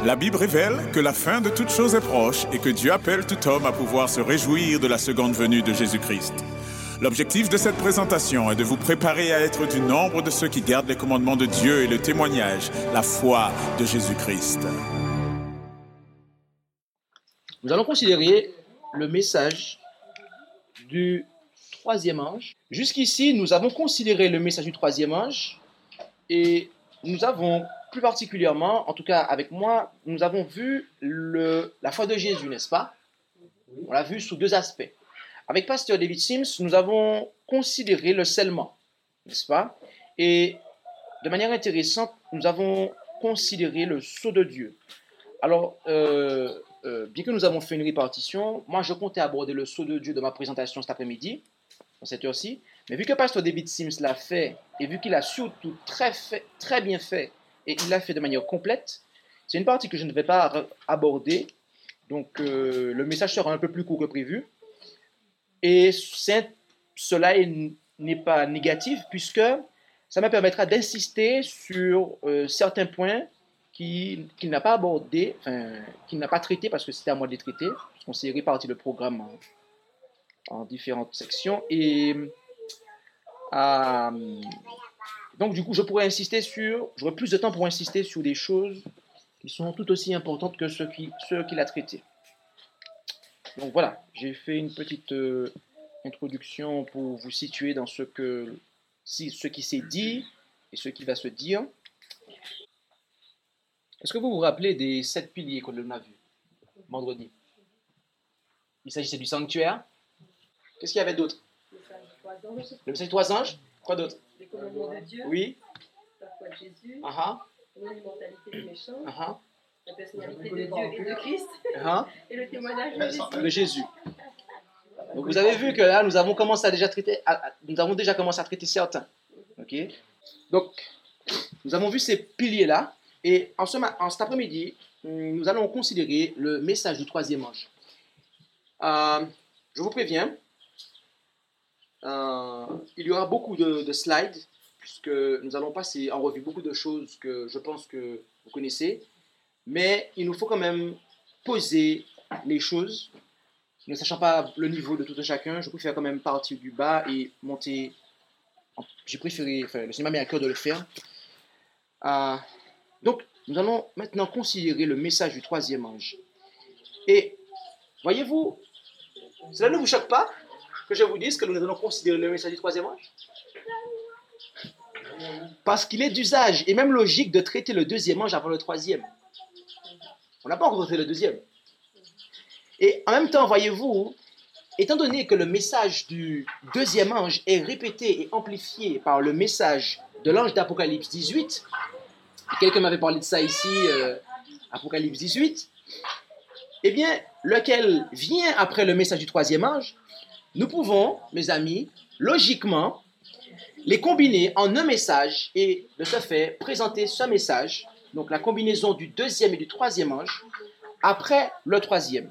La Bible révèle que la fin de toute chose est proche et que Dieu appelle tout homme à pouvoir se réjouir de la seconde venue de Jésus-Christ. L'objectif de cette présentation est de vous préparer à être du nombre de ceux qui gardent les commandements de Dieu et le témoignage, la foi de Jésus-Christ. Nous allons considérer le message du troisième ange. Jusqu'ici, nous avons considéré le message du troisième ange et nous avons plus particulièrement, en tout cas avec moi, nous avons vu la foi de Jésus, n'est-ce pas? On l'a vu sous deux aspects. Avec Pasteur David Sims, nous avons considéré le scellement, n'est-ce pas? Et de manière intéressante, nous avons considéré le sceau de Dieu. Alors, bien que nous avons fait une répartition, moi je comptais aborder le sceau de Dieu de ma présentation cet après-midi, dans cette heure-ci, mais vu que Pasteur David Sims l'a fait, et vu qu'il a surtout très bien fait, et il l'a fait de manière complète, c'est une partie que je ne vais pas aborder, donc le message sera un peu plus court que prévu, et cela n'est pas négatif, puisque ça me permettra d'insister sur certains points qu'il n'a pas abordé, qu'il n'a pas traité parce que c'était à moi de les traiter, parce qu'on s'est réparti le programme en différentes sections. Et donc du coup, j'aurai plus de temps pour insister sur des choses qui sont tout aussi importantes que ceux qu'il a traités. Donc voilà, j'ai fait une petite introduction pour vous situer dans ce qui s'est dit et ce qui va se dire. Est-ce que vous vous rappelez des 7 piliers qu'on a vus vendredi? Il s'agissait du sanctuaire. Qu'est-ce qu'il y avait d'autre? Le message des 3 anges. Quoi d'autre? Les commandements de Dieu. Oui. La foi de Jésus. L'immortalité des méchants. La personnalité de Dieu et de Christ. Et le témoignage de Jésus. Donc vous avez vu que là, nous avons déjà commencé à traiter certains. Ok. Donc, nous avons vu ces piliers-là. Et en cet après-midi, nous allons considérer le message du troisième ange. Je vous préviens, il y aura beaucoup de slides, puisque nous allons passer en revue beaucoup de choses que je pense que vous connaissez, mais il nous faut quand même poser les choses, ne sachant pas le niveau de tout un chacun. Je préfère quand même partir du bas et monter. Le Seigneur m'a mis à cœur de le faire. Donc, nous allons maintenant considérer le message du troisième ange. Et, voyez-vous, cela ne vous choque pas que je vous dise que nous allons considérer le message du troisième ange? Parce qu'il est d'usage et même logique de traiter le deuxième ange avant le troisième. On n'a pas encore traité le deuxième. Et en même temps, voyez-vous, étant donné que le message du deuxième ange est répété et amplifié par le message de l'ange d'Apocalypse 18, quelqu'un m'avait parlé de ça ici, Apocalypse 18, eh bien, lequel vient après le message du troisième ange, nous pouvons, mes amis, logiquement, les combiner en un message et de ce fait présenter ce message, donc la combinaison du deuxième et du troisième ange, après le troisième.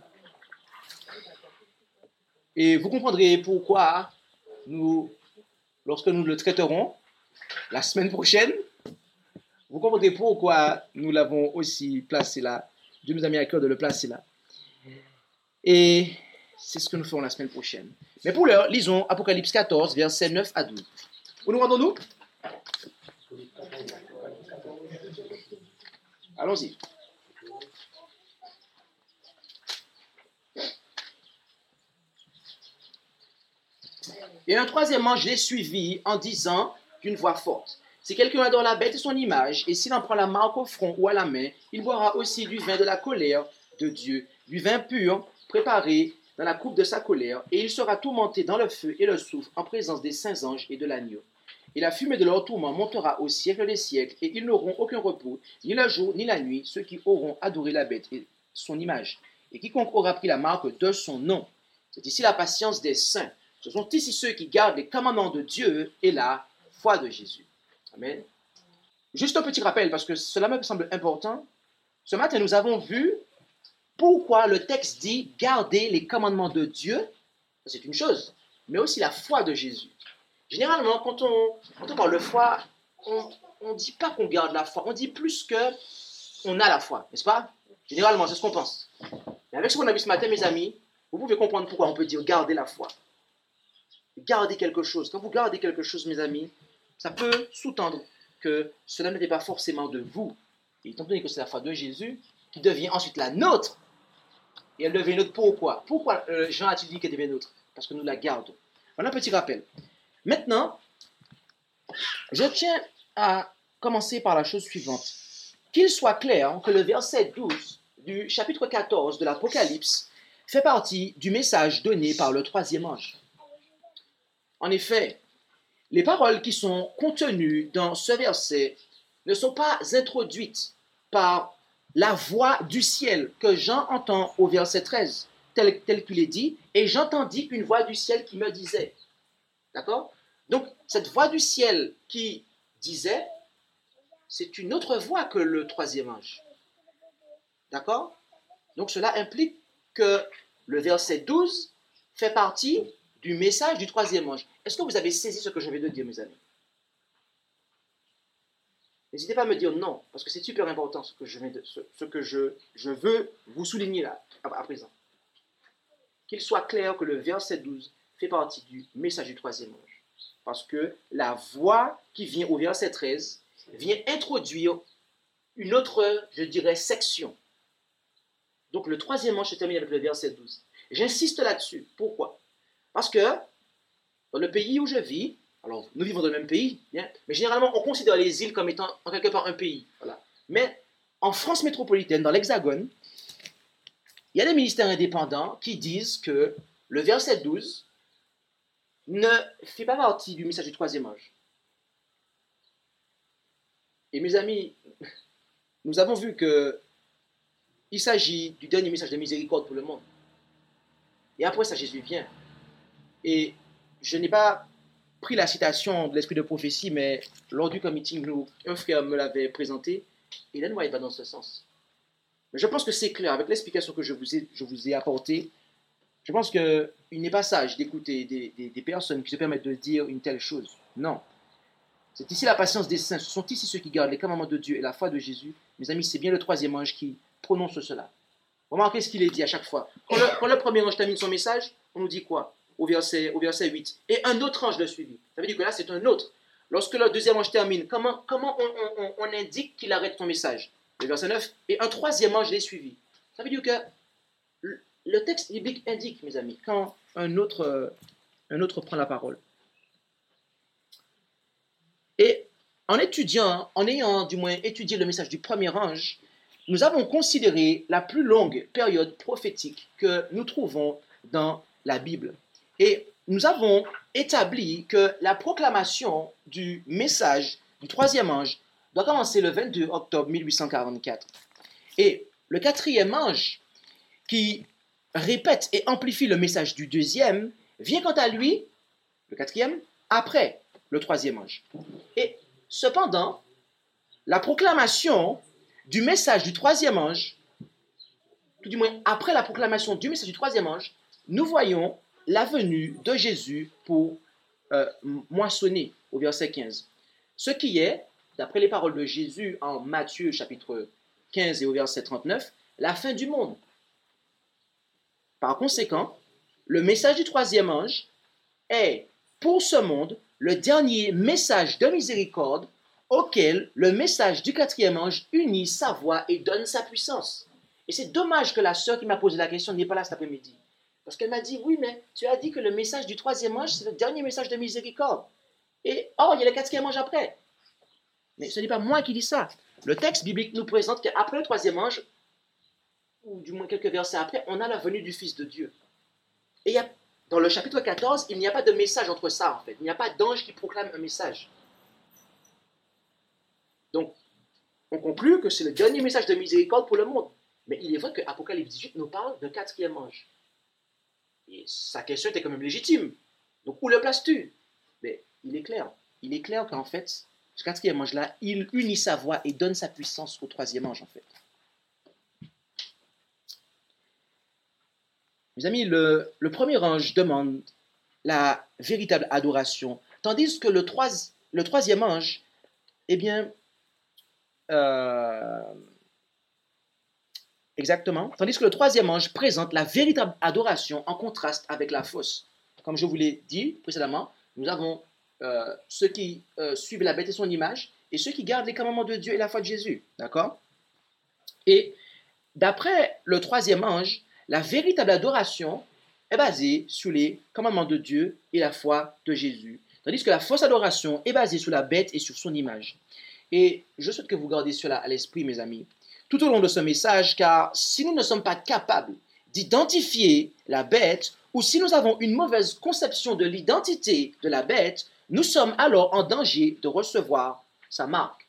Et vous comprendrez pourquoi lorsque nous le traiterons la semaine prochaine, vous comprendrez pourquoi nous l'avons aussi placé là. Dieu nous a mis à cœur de le placer là. Et c'est ce que nous ferons la semaine prochaine. Mais pour l'heure, lisons Apocalypse 14, versets 9 à 12. Où nous rendons-nous? Allons-y. Et un troisième ange les suivit en disant d'une voix forte: si quelqu'un adore la bête et son image, et s'il en prend la marque au front ou à la main, il boira aussi du vin de la colère de Dieu, du vin pur, préparé dans la coupe de sa colère, et il sera tourmenté dans le feu et le soufre en présence des saints anges et de l'agneau. Et la fumée de leur tourment montera au siècle des siècles, et ils n'auront aucun repos, ni le jour ni la nuit, ceux qui auront adoré la bête et son image, et quiconque aura pris la marque de son nom. C'est ici la patience des saints. Ce sont ici ceux qui gardent les commandements de Dieu et la foi de Jésus. Amen. Juste un petit rappel, parce que cela me semble important. Ce matin, nous avons vu pourquoi le texte dit « garder les commandements de Dieu », c'est une chose, mais aussi la foi de Jésus. Généralement, quand on parle de foi, on ne dit pas qu'on garde la foi, on dit plus qu'on a la foi, n'est-ce pas? Généralement, c'est ce qu'on pense. Mais avec ce qu'on a vu ce matin, mes amis, vous pouvez comprendre pourquoi on peut dire garder la foi. Garder quelque chose. Quand vous gardez quelque chose, mes amis, ça peut sous-tendre que cela n'était pas forcément de vous. Et étant donné que c'est la foi de Jésus qui devient ensuite la nôtre, et elle devient nôtre pourquoi? Pourquoi Jean a-t-il dit qu'elle devient nôtre? Parce que nous la gardons. Voilà un petit rappel. Maintenant, je tiens à commencer par la chose suivante. Qu'il soit clair que le verset 12 du chapitre 14 de l'Apocalypse fait partie du message donné par le troisième ange. En effet, les paroles qui sont contenues dans ce verset ne sont pas introduites par la voix du ciel que Jean entend au verset 13, tel qu'il est dit, et j'entendis une voix du ciel qui me disait. D'accord? Donc, cette voix du ciel qui disait, c'est une autre voix que le troisième ange. D'accord? Donc, cela implique que le verset 12 fait partie du message du troisième ange. Est-ce que vous avez saisi ce que je viens de dire, mes amis? N'hésitez pas à me dire non, parce que c'est super important ce que je veux vous souligner là, à présent. Qu'il soit clair que le verset 12 fait partie du message du troisième ange. Parce que la voix qui vient au verset 13 vient introduire une autre, je dirais, section. Donc le troisième ange se termine avec le verset 12. J'insiste là-dessus. Pourquoi? Parce que dans le pays où je vis, alors nous vivons dans le même pays, bien, mais généralement on considère les îles comme étant en quelque part un pays. Voilà. Mais en France métropolitaine, dans l'Hexagone, il y a des ministères indépendants qui disent que le verset 12 ne fait pas partie du message du troisième ange. Et mes amis, nous avons vu qu'il s'agit du dernier message de miséricorde pour le monde. Et après ça, Jésus vient. Et je n'ai pas pris la citation de l'esprit de prophétie, mais lors du comité, un frère me l'avait présenté, et là, ne voyait pas dans ce sens. Mais je pense que c'est clair, avec l'explication que je vous ai apportée, je pense qu'il n'est pas sage d'écouter des personnes qui se permettent de dire une telle chose. Non. C'est ici la patience des saints, ce sont ici ceux qui gardent les commandements de Dieu et la foi de Jésus. Mes amis, c'est bien le troisième ange qui prononce cela. Remarquez ce qu'il est dit à chaque fois. Quand le premier ange termine son message, on nous dit quoi? Au verset 8. Et un autre ange le suivit. Ça veut dire que là, c'est un autre. Lorsque le deuxième ange termine, comment on indique qu'il arrête son message? Le verset 9. Et un troisième ange l'est suivi. Ça veut dire que le texte biblique indique, mes amis, quand un autre prend la parole. Et en ayant du moins étudié le message du premier ange, nous avons considéré la plus longue période prophétique que nous trouvons dans la Bible. Et nous avons établi que la proclamation du message du troisième ange doit commencer le 22 octobre 1844. Et le quatrième ange, qui répète et amplifie le message du deuxième, vient quant à lui, le quatrième, après le troisième ange. Et cependant, la proclamation du message du troisième ange, tout du moins après la proclamation du message du troisième ange, nous voyons la venue de Jésus pour moissonner au verset 15. Ce qui est, d'après les paroles de Jésus en Matthieu chapitre 15 et au verset 39, la fin du monde. Par conséquent, le message du troisième ange est, pour ce monde, le dernier message de miséricorde auquel le message du quatrième ange unit sa voix et donne sa puissance. Et c'est dommage que la sœur qui m'a posé la question n'est pas là cet après-midi. Parce qu'elle m'a dit, oui, mais tu as dit que le message du troisième ange, c'est le dernier message de miséricorde. Et or, il y a le quatrième ange après. Mais ce n'est pas moi qui dis ça. Le texte biblique nous présente qu'après le troisième ange, ou du moins quelques versets après, on a la venue du Fils de Dieu. Et dans le chapitre 14, il n'y a pas de message entre ça, en fait. Il n'y a pas d'ange qui proclame un message. Donc, on conclut que c'est le dernier message de miséricorde pour le monde. Mais il est vrai que Apocalypse 18 nous parle d'un quatrième ange. Et sa question était quand même légitime. Donc, où le places-tu? Mais il est clair. Il est clair qu'en fait, ce quatrième ange-là, il unit sa voix et donne sa puissance au troisième ange, en fait. Mes amis, le premier ange demande la véritable adoration, tandis que le troisième ange, Exactement. Tandis que le troisième ange présente la véritable adoration en contraste avec la fausse. Comme je vous l'ai dit précédemment, nous avons ceux qui suivent la bête et son image et ceux qui gardent les commandements de Dieu et la foi de Jésus. D'accord? Et d'après le troisième ange, la véritable adoration est basée sur les commandements de Dieu et la foi de Jésus. Tandis que la fausse adoration est basée sur la bête et sur son image. Et je souhaite que vous gardiez cela à l'esprit, mes amis, tout au long de ce message, car si nous ne sommes pas capables d'identifier la bête, ou si nous avons une mauvaise conception de l'identité de la bête, nous sommes alors en danger de recevoir sa marque.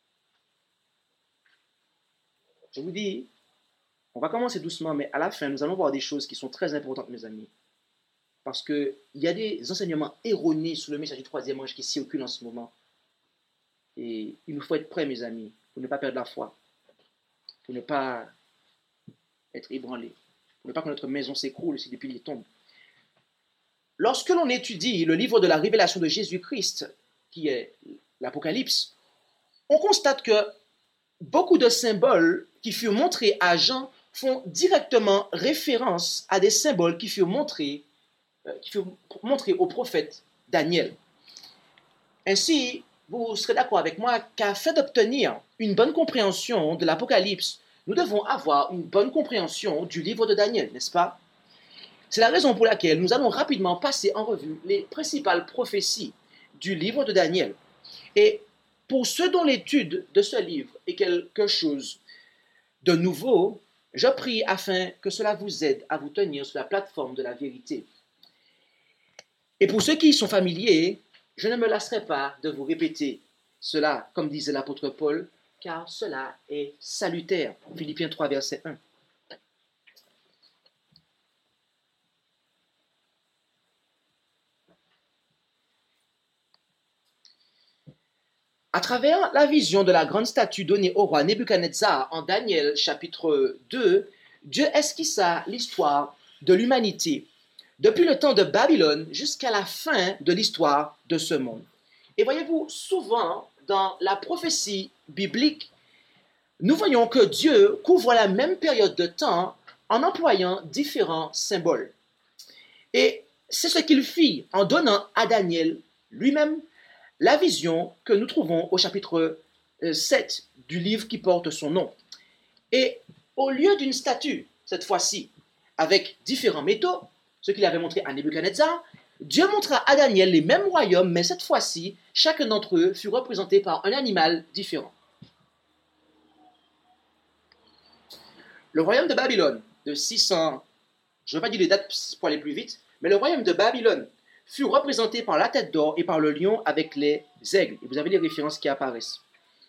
Je vous dis, on va commencer doucement, mais à la fin, nous allons voir des choses qui sont très importantes, mes amis. Parce qu'il y a des enseignements erronés sur le message du troisième ange qui circulent en ce moment. Et il nous faut être prêts, mes amis, pour ne pas perdre la foi, pour ne pas être ébranlés, pour ne pas que notre maison s'écroule si des piliers tombent. Lorsque l'on étudie le livre de la révélation de Jésus-Christ, qui est l'Apocalypse, on constate que beaucoup de symboles qui furent montrés à Jean font directement référence à des symboles qui furent montrés au prophète Daniel. Ainsi, vous serez d'accord avec moi qu'afin d'obtenir une bonne compréhension de l'Apocalypse, nous devons avoir une bonne compréhension du livre de Daniel, n'est-ce pas? C'est la raison pour laquelle nous allons rapidement passer en revue les principales prophéties du livre de Daniel. Et pour ceux dont l'étude de ce livre est quelque chose de nouveau, je prie afin que cela vous aide à vous tenir sur la plateforme de la vérité. Et pour ceux qui sont familiers, je ne me lasserai pas de vous répéter cela, comme disait l'apôtre Paul, car cela est salutaire. Philippiens 3, verset 1. À travers la vision de la grande statue donnée au roi Nebuchadnezzar en Daniel chapitre 2, Dieu esquissa l'histoire de l'humanité depuis le temps de Babylone jusqu'à la fin de l'histoire de ce monde. Et voyez-vous, souvent dans la prophétie biblique, nous voyons que Dieu couvre la même période de temps en employant différents symboles. Et c'est ce qu'il fit en donnant à Daniel lui-même la vision que nous trouvons au chapitre 7 du livre qui porte son nom. Et au lieu d'une statue, cette fois-ci, avec différents métaux, ce qu'il avait montré à Nebuchadnezzar, Dieu montra à Daniel les mêmes royaumes, mais cette fois-ci, chacun d'entre eux fut représenté par un animal différent. Le royaume de Babylone, de 600, je ne vais pas dire les dates pour aller plus vite, mais le royaume de Babylone fut représenté par la tête d'or et par le lion avec les aigles. Et vous avez les références qui apparaissent.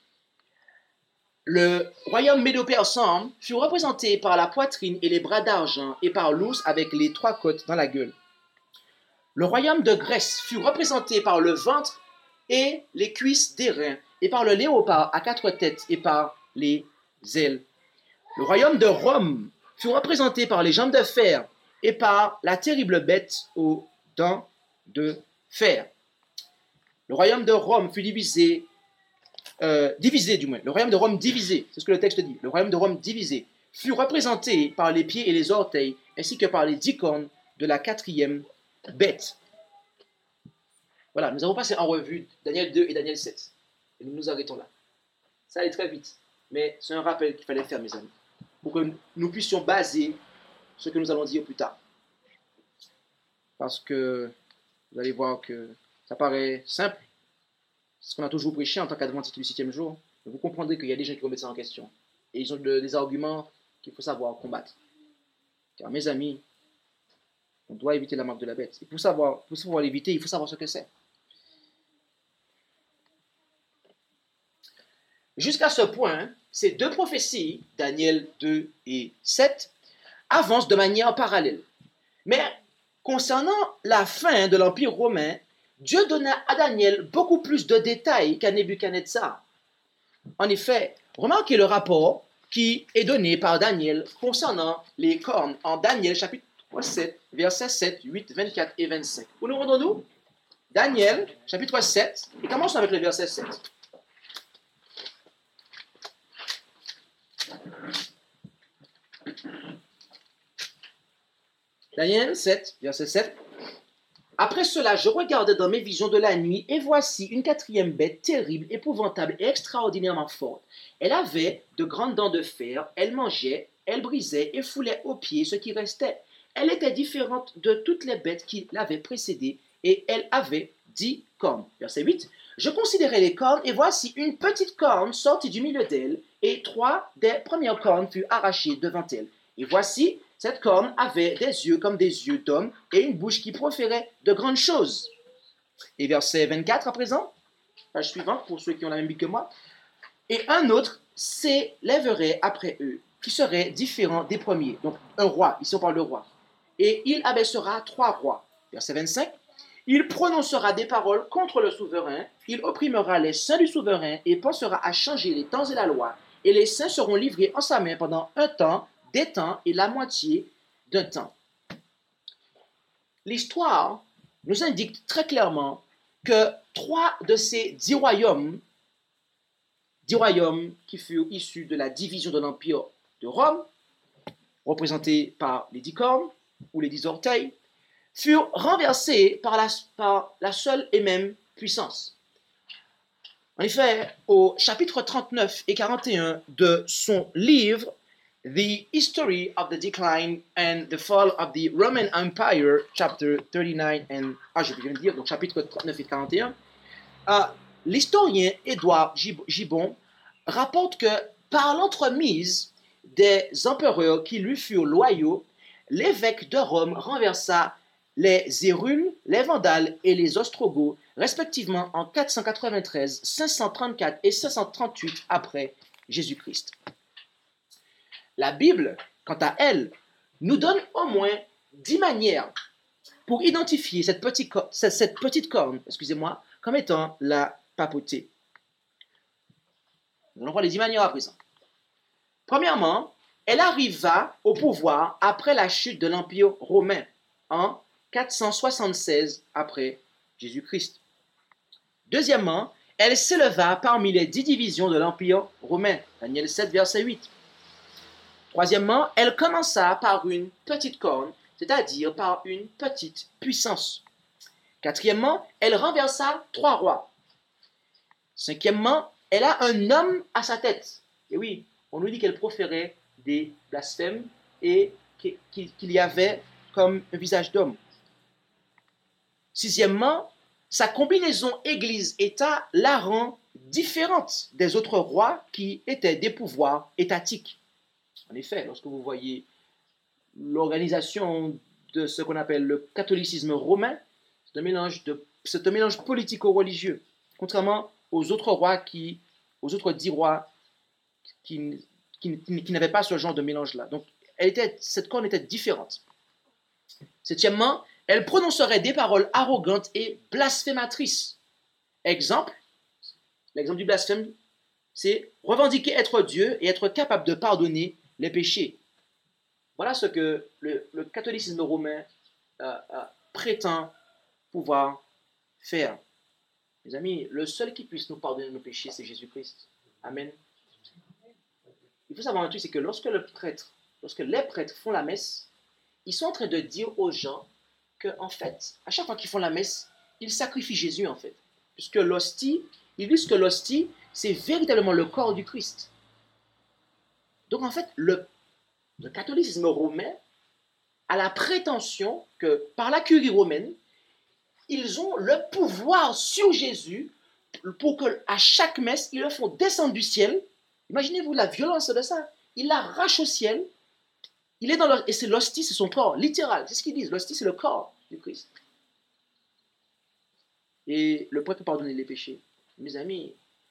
Le royaume médo-persan fut représenté par la poitrine et les bras d'argent et par l'ours avec les 3 côtes dans la gueule. Le royaume de Grèce fut représenté par le ventre et les cuisses d'airain et par le léopard à 4 têtes et par les ailes. Le royaume de Rome fut représenté par les jambes de fer et par la terrible bête aux dents de fer. Le royaume de Rome fut divisé, le royaume de Rome divisé, c'est ce que le texte dit, le royaume de Rome divisé, fut représenté par les pieds et les orteils, ainsi que par les 10 cornes de la 4e bête. Voilà, nous avons passé en revue Daniel 2 et Daniel 7, et nous nous arrêtons là. Ça allait très vite, mais c'est un rappel qu'il fallait faire, mes amis, pour que nous puissions baser ce que nous allons dire plus tard. Parce que vous allez voir que ça paraît simple. C'est ce qu'on a toujours prêché en tant qu'adventiste du 7e jour. Mais vous comprendrez qu'il y a des gens qui remettent ça en question. Et ils ont des arguments qu'il faut savoir combattre. Car mes amis, on doit éviter la marque de la bête. Et pour savoir l'éviter, il faut savoir ce que c'est. Jusqu'à ce point, ces 2 prophéties, Daniel 2 et 7, avancent de manière parallèle. Mais concernant la fin de l'Empire romain, Dieu donna à Daniel beaucoup plus de détails qu'à Nebuchadnezzar. En effet, remarquez le rapport qui est donné par Daniel concernant les cornes en Daniel chapitre 7, versets 7, 8, 24 et 25. Où nous rendons-nous? Daniel chapitre 7, et commençons avec le verset 7. Daniel 7, verset 7. Après cela, je regardais dans mes visions de la nuit, et voici une quatrième bête terrible, épouvantable et extraordinairement forte. Elle avait de grandes dents de fer, elle mangeait, elle brisait et foulait aux pieds ce qui restait. Elle était différente de toutes les bêtes qui l'avaient précédée, et elle avait 10 cornes. Verset 8. Je considérais les cornes, et voici une petite corne sortie du milieu d'elle, et 3 des premières cornes furent arrachées devant elle. Et voici, cette corne avait des yeux comme des yeux d'homme et une bouche qui proférait de grandes choses. Et verset 24 à présent, page suivante pour ceux qui ont la même Bible que moi. Et un autre s'élèverait après eux, qui serait différent des premiers. Donc un roi, ici on parle de roi. Et il abaissera 3 rois. Verset 25. Il prononcera des paroles contre le souverain, il opprimera les saints du souverain et pensera à changer les temps et la loi. Et les saints seront livrés en sa main pendant un temps, des temps et la moitié d'un temps. L'histoire nous indique très clairement que 3 de ces 10 royaumes qui furent issus de la division de l'Empire de Rome, représentés par les 10 cornes ou les 10 orteils, furent renversés par la seule et même puissance. En effet, au chapitre 39 et 41 de son livre The History of the Decline and the Fall of the Roman Empire, chapter 39 and je viens de dire, donc chapitre 39 et 41, l'historien Édouard Gibbon rapporte que par l'entremise des empereurs qui lui furent loyaux, l'évêque de Rome renversa les Hérules, les Vandales et les Ostrogoths, respectivement en 493, 534 et 538 après Jésus-Christ. La Bible, quant à elle, nous donne au moins 10 manières pour identifier cette petite corne, comme étant la papauté. Nous allons voir les 10 manières à présent. Premièrement, elle arriva au pouvoir après la chute de l'Empire romain en 476 après Jésus-Christ. Deuxièmement, elle s'éleva parmi les 10 divisions de l'Empire romain. Daniel 7, verset 8. Troisièmement, elle commença par une petite corne, c'est-à-dire par une petite puissance. Quatrièmement, elle renversa 3 rois. Cinquièmement, elle a un homme à sa tête. Et oui, on nous dit qu'elle proférait des blasphèmes et qu'il y avait comme un visage d'homme. Sixièmement, sa combinaison Église-État la rend différente des autres rois qui étaient des pouvoirs étatiques. En effet, lorsque vous voyez l'organisation de ce qu'on appelle le catholicisme romain, c'est un mélange politico-religieux, contrairement aux autres rois aux autres 10 rois qui n'avaient pas ce genre de mélange-là. Donc, cette corne était différente. Septièmement, elle prononcerait des paroles arrogantes et blasphématrices. L'exemple du blasphème, c'est revendiquer être Dieu et être capable de pardonner les péchés. Voilà ce que le catholicisme romain prétend pouvoir faire. Mes amis, le seul qui puisse nous pardonner nos péchés, c'est Jésus-Christ. Amen. Il faut savoir un truc, c'est que lorsque les prêtres font la messe, ils sont en train de dire aux gens que, en fait, à chaque fois qu'ils font la messe, ils sacrifient Jésus, en fait. Puisque ils disent que l'hostie, c'est véritablement le corps du Christ. Donc, en fait, le catholicisme romain a la prétention que, par la curie romaine, ils ont le pouvoir sur Jésus pour qu'à chaque messe, ils le font descendre du ciel. Imaginez-vous la violence de ça. Ils l'arrachent au ciel. Il est et c'est l'hostie, c'est son corps, littéral. C'est ce qu'ils disent. L'hostie, c'est le corps du Christ. Et le prêtre peut pardonner les péchés. Mes amis,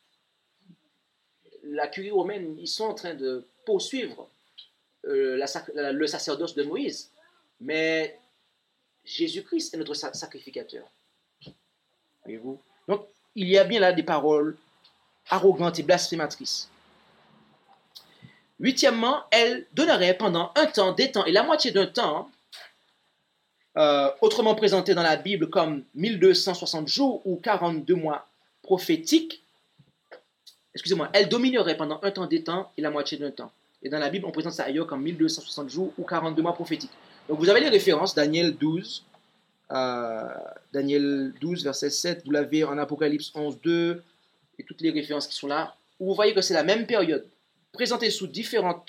la curie romaine, ils sont en train de poursuivre le sacerdoce de Moïse. Mais Jésus-Christ est notre sacrificateur. Voyez-vous? Donc, il y a bien là des paroles arrogantes et blasphématrices. Huitièmement, elle donnerait pendant un temps, des temps et la moitié d'un temps, autrement présenté dans la Bible comme 1260 jours ou 42 mois prophétiques, elle dominerait pendant un temps, des temps et la moitié d'un temps. Et dans la Bible, on présente ça ailleurs comme 1260 jours ou 42 mois prophétiques. Donc vous avez les références, Daniel 12, verset 7, vous l'avez en Apocalypse 11, 2, et toutes les références qui sont là, où vous voyez que c'est la même période, présentée sous différentes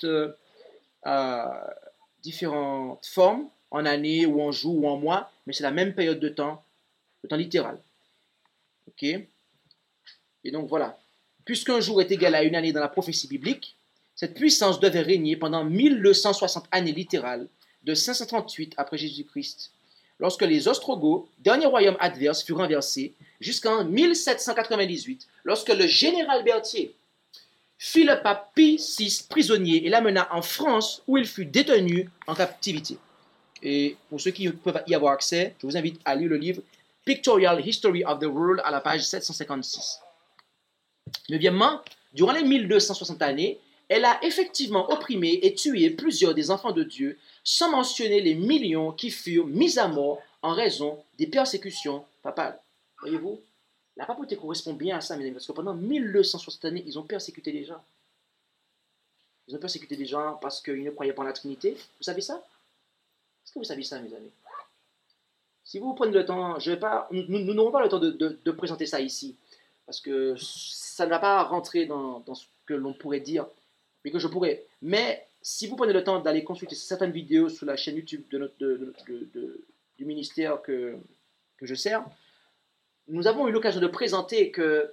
formes, en années ou en jours ou en mois, mais c'est la même période de temps littéral. Ok? Et donc voilà. Puisqu'un jour est égal à une année dans la prophétie biblique, cette puissance devait régner pendant 1260 années littérales, de 538 après Jésus-Christ, lorsque les Ostrogoths, dernier royaume adverse, furent renversés, jusqu'en 1798, lorsque le général Berthier fit le pape Pie VI prisonnier et l'amena en France, où il fut détenu en captivité. Et pour ceux qui peuvent y avoir accès, je vous invite à lire le livre Pictorial History of the World à la page 756. Neuvièmement, durant les 1260 années, elle a effectivement opprimé et tué plusieurs des enfants de Dieu, sans mentionner les millions qui furent mis à mort en raison des persécutions papales. Voyez-vous, la papauté correspond bien à ça, mes amis, parce que pendant 1260 années, ils ont persécuté les gens. Ils ont persécuté les gens parce qu'ils ne croyaient pas en la Trinité. Vous savez ça? Est-ce que vous savez ça, mes amis? Si vous prenez le temps, nous n'aurons pas le temps de présenter ça ici, parce que ça ne va pas rentrer dans ce que l'on pourrait dire, mais que je pourrais. Mais si vous prenez le temps d'aller consulter certaines vidéos sur la chaîne YouTube du ministère que je sers, nous avons eu l'occasion de présenter que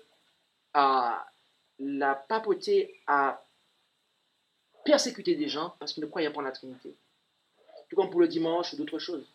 la papauté a persécuté des gens parce qu'ils ne croyaient pas en la Trinité. Tout comme pour le dimanche ou d'autres choses.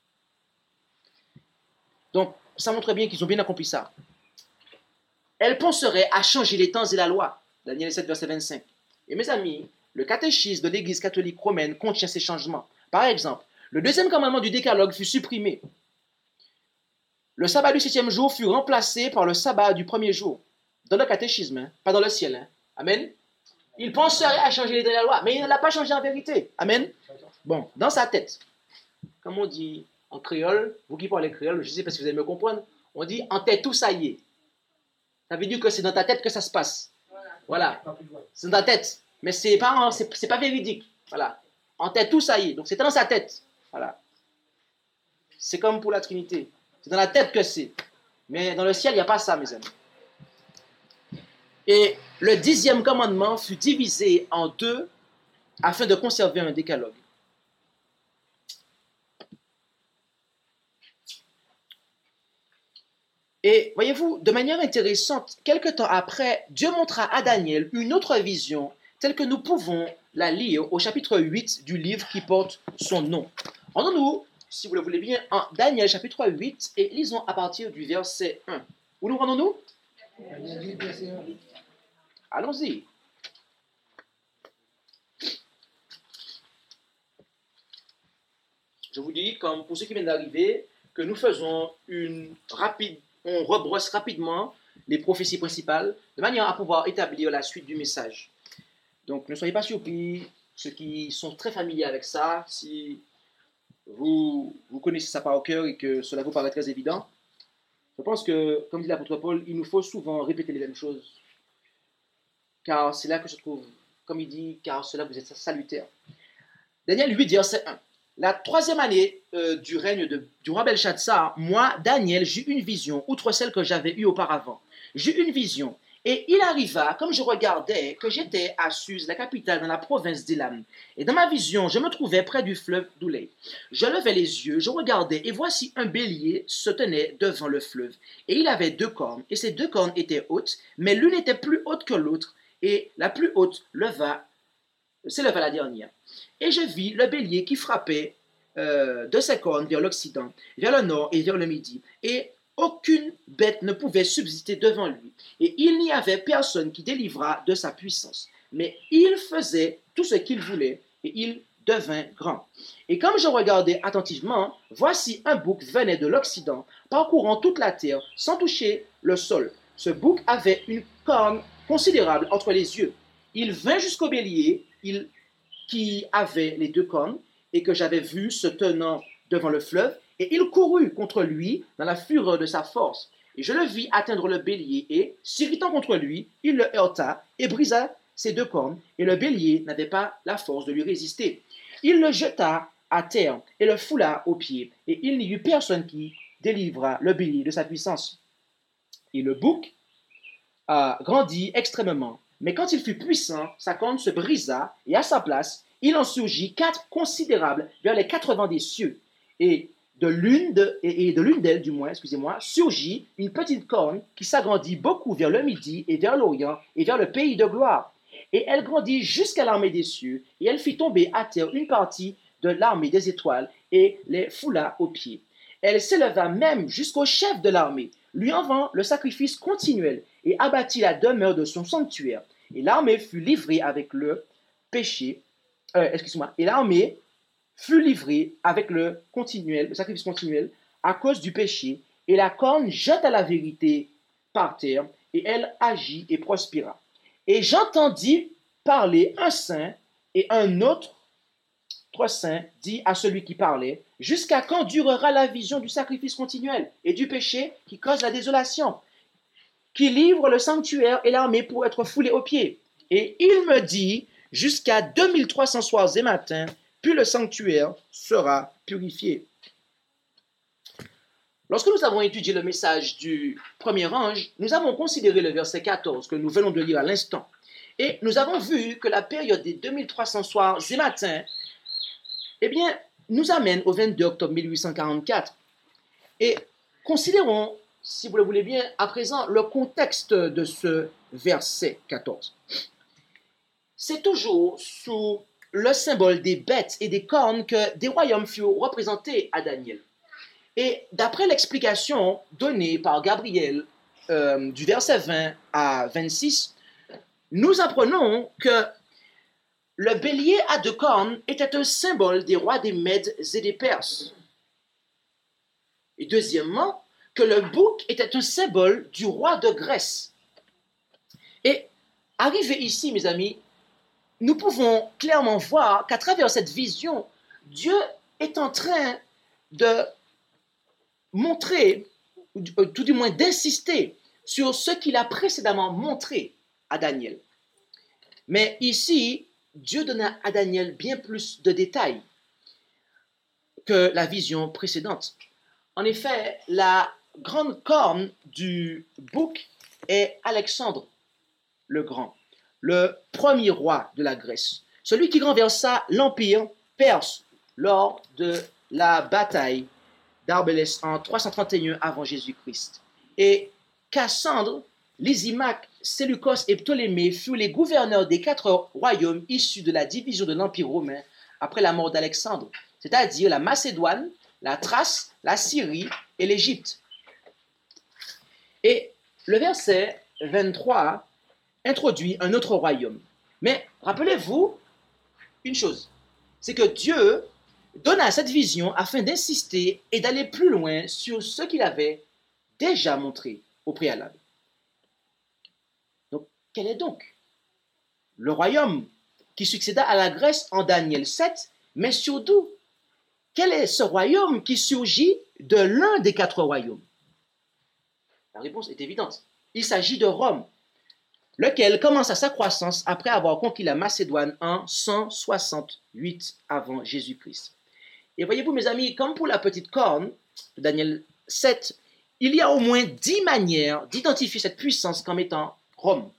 Donc, ça montre bien qu'ils ont bien accompli ça. Elle penserait à changer les temps et la loi. Daniel 7, verset 25. Et mes amis, le catéchisme de l'Église catholique romaine contient ces changements. Par exemple, le deuxième commandement du décalogue fut supprimé. Le sabbat du 7e jour fut remplacé par le sabbat du premier jour. Dans le catéchisme, pas dans le ciel. Amen. Il penserait à changer les temps et la loi, mais il ne l'a pas changé en vérité. Amen. Bon, dans sa tête, comme on dit en créole, vous qui parlez créole, je ne sais pas si vous allez me comprendre, on dit en tête tout ça y est. Ça veut dire que c'est dans ta tête que ça se passe. Voilà. C'est dans ta tête. Mais c'est pas véridique. Voilà. En tête tout ça y est. Donc c'est dans sa tête. Voilà. C'est comme pour la Trinité. C'est dans la tête que c'est. Mais dans le ciel, il n'y a pas ça, mes amis. Et le 10e commandement fut divisé en deux afin de conserver un décalogue. Et voyez-vous, de manière intéressante, quelque temps après, Dieu montra à Daniel une autre vision telle que nous pouvons la lire au chapitre 8 du livre qui porte son nom. Rendons-nous, si vous le voulez bien, en Daniel chapitre 8 et lisons à partir du verset 1. Où nous rendons-nous? Allons-y. Je vous dis, comme pour ceux qui viennent d'arriver, que nous faisons on rebrosse rapidement les prophéties principales de manière à pouvoir établir la suite du message. Donc ne soyez pas surpris, ceux qui sont très familiers avec ça, si vous connaissez ça par cœur et que cela vous paraît très évident. Je pense que, comme dit l'apôtre Paul, il nous faut souvent répéter les mêmes choses. Car c'est là que se trouve, comme il dit, car cela vous est salutaire. Daniel 8, verset 1. La troisième année du règne du roi Belshazzar, moi, Daniel, j'eus une vision, outre celle que j'avais eue auparavant. J'eus une vision, et il arriva, comme je regardais, que j'étais à Suse, la capitale, dans la province d'Élam. Et dans ma vision, je me trouvais près du fleuve d'Oulé. Je levais les yeux, je regardais, et voici un bélier se tenait devant le fleuve. Et il avait 2 cornes, et ces 2 cornes étaient hautes, mais l'une était plus haute que l'autre, et la plus haute s'éleva la dernière. Et je vis le bélier qui frappait de ses cornes vers l'Occident, vers le nord et vers le midi. Et aucune bête ne pouvait subsister devant lui. Et il n'y avait personne qui délivrât de sa puissance. Mais il faisait tout ce qu'il voulait et il devint grand. Et comme je regardais attentivement, voici un bouc venait de l'Occident, parcourant toute la terre sans toucher le sol. Ce bouc avait une corne considérable entre les yeux. Il vint jusqu'au bélier, qui avait les 2 cornes, et que j'avais vu se tenant devant le fleuve, et il courut contre lui dans la fureur de sa force. Et je le vis atteindre le bélier, et, s'irritant contre lui, il le heurta et brisa ses 2 cornes, et le bélier n'avait pas la force de lui résister. Il le jeta à terre et le foula aux pieds, et il n'y eut personne qui délivra le bélier de sa puissance. Et le bouc grandit extrêmement, mais quand il fut puissant, sa corne se brisa, et à sa place, il en surgit 4 considérables vers les 4 vents des cieux, et de l'une d'elles, surgit une petite corne qui s'agrandit beaucoup vers le midi et vers l'orient et vers le pays de gloire. Et elle grandit jusqu'à l'armée des cieux, et elle fit tomber à terre une partie de l'armée des étoiles et les foula aux pieds. Elle s'éleva même jusqu'au chef de l'armée, lui en vint le sacrifice continuel et abattit la demeure de son sanctuaire. Et l'armée fut livrée avec le sacrifice continuel à cause du péché, et la corne jeta la vérité par terre, et elle agit et prospéra. Et j'entendis parler un saint, et un autre saint dit à celui qui parlait, jusqu'à quand durera la vision du sacrifice continuel et du péché qui cause la désolation, qui livre le sanctuaire et l'armée pour être foulés aux pieds? Et il me dit, jusqu'à 2300 soirs et matins, puis le sanctuaire sera purifié. Lorsque nous avons étudié le message du premier ange, nous avons considéré le verset 14 que nous venons de lire à l'instant. Et nous avons vu que la période des 2300 soirs et matins, nous amène au 22 octobre 1844. Et considérons, si vous le voulez bien, à présent, le contexte de ce verset 14. C'est toujours sous le symbole des bêtes et des cornes que des royaumes furent représentés à Daniel. Et d'après l'explication donnée par Gabriel du verset 20 à 26, nous apprenons que le bélier à 2 cornes était un symbole des rois des Mèdes et des Perses. Et deuxièmement, que le bouc était un symbole du roi de Grèce. Et arrivé ici, mes amis, nous pouvons clairement voir qu'à travers cette vision, Dieu est en train de montrer, ou tout du moins d'insister, sur ce qu'il a précédemment montré à Daniel. Mais ici, Dieu donne à Daniel bien plus de détails que la vision précédente. En effet, la grande corne du bouc est Alexandre le Grand, le premier roi de la Grèce, celui qui renversa l'empire perse lors de la bataille d'Arbelès en 331 avant Jésus-Christ. Et Cassandre, Lysimaque, Séleucos et Ptolémée furent les gouverneurs des 4 royaumes issus de la division de l'Empire romain après la mort d'Alexandre, c'est-à-dire la Macédoine, la Thrace, la Syrie et l'Égypte. Et le verset 23 introduit un autre royaume. Mais rappelez-vous une chose, c'est que Dieu donna cette vision afin d'insister et d'aller plus loin sur ce qu'il avait déjà montré au préalable. Donc, quel est donc le royaume qui succéda à la Grèce en Daniel 7, mais surtout, quel est ce royaume qui surgit de l'un des 4 royaumes? La réponse est évidente. Il s'agit de Rome, lequel commence sa croissance après avoir conquis la Macédoine en 168 avant Jésus-Christ. Et voyez-vous, mes amis, comme pour la petite corne de Daniel 7, il y a au moins 10 manières d'identifier cette puissance comme étant Rome.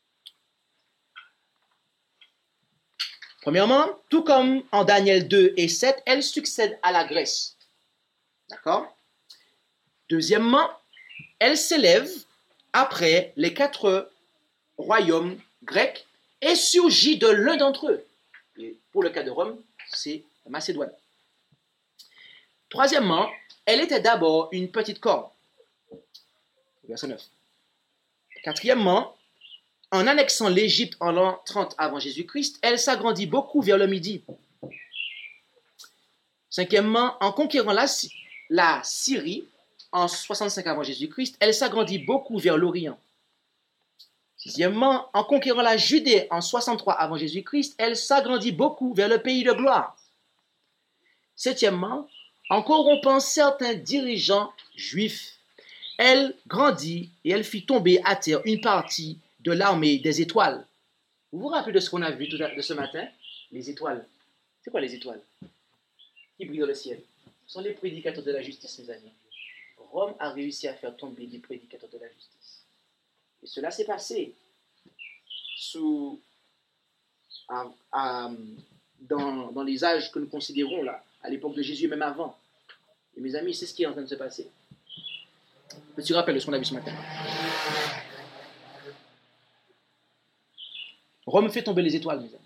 Premièrement, tout comme en Daniel 2 et 7, elle succède à la Grèce. D'accord? Deuxièmement, elle s'élève après les 4 royaumes grecs et surgit de l'un d'entre eux. Et pour le cas de Rome, c'est la Macédoine. Troisièmement, elle était d'abord une petite corne. Verset 9. Quatrièmement, en annexant l'Égypte en l'an 30 avant Jésus-Christ, elle s'agrandit beaucoup vers le midi. Cinquièmement, en conquérant la Syrie en 65 avant Jésus-Christ, elle s'agrandit beaucoup vers l'Orient. Sixièmement, en conquérant la Judée en 63 avant Jésus-Christ, elle s'agrandit beaucoup vers le pays de gloire. Septièmement, en corrompant certains dirigeants juifs, elle grandit et elle fit tomber à terre une partie de l'armée des étoiles. Vous vous rappelez de ce qu'on a vu de ce matin? Les étoiles. C'est quoi les étoiles qui brillent dans le ciel? Ce sont les prédicateurs de la justice, mes amis. Rome a réussi à faire tomber des prédicateurs de la justice. Et cela s'est passé dans les âges que nous considérons là, à l'époque de Jésus et même avant. Et mes amis, c'est ce qui est en train de se passer. Petit rappel de ce qu'on a vu ce matin. Rome fait tomber les étoiles, mes amis.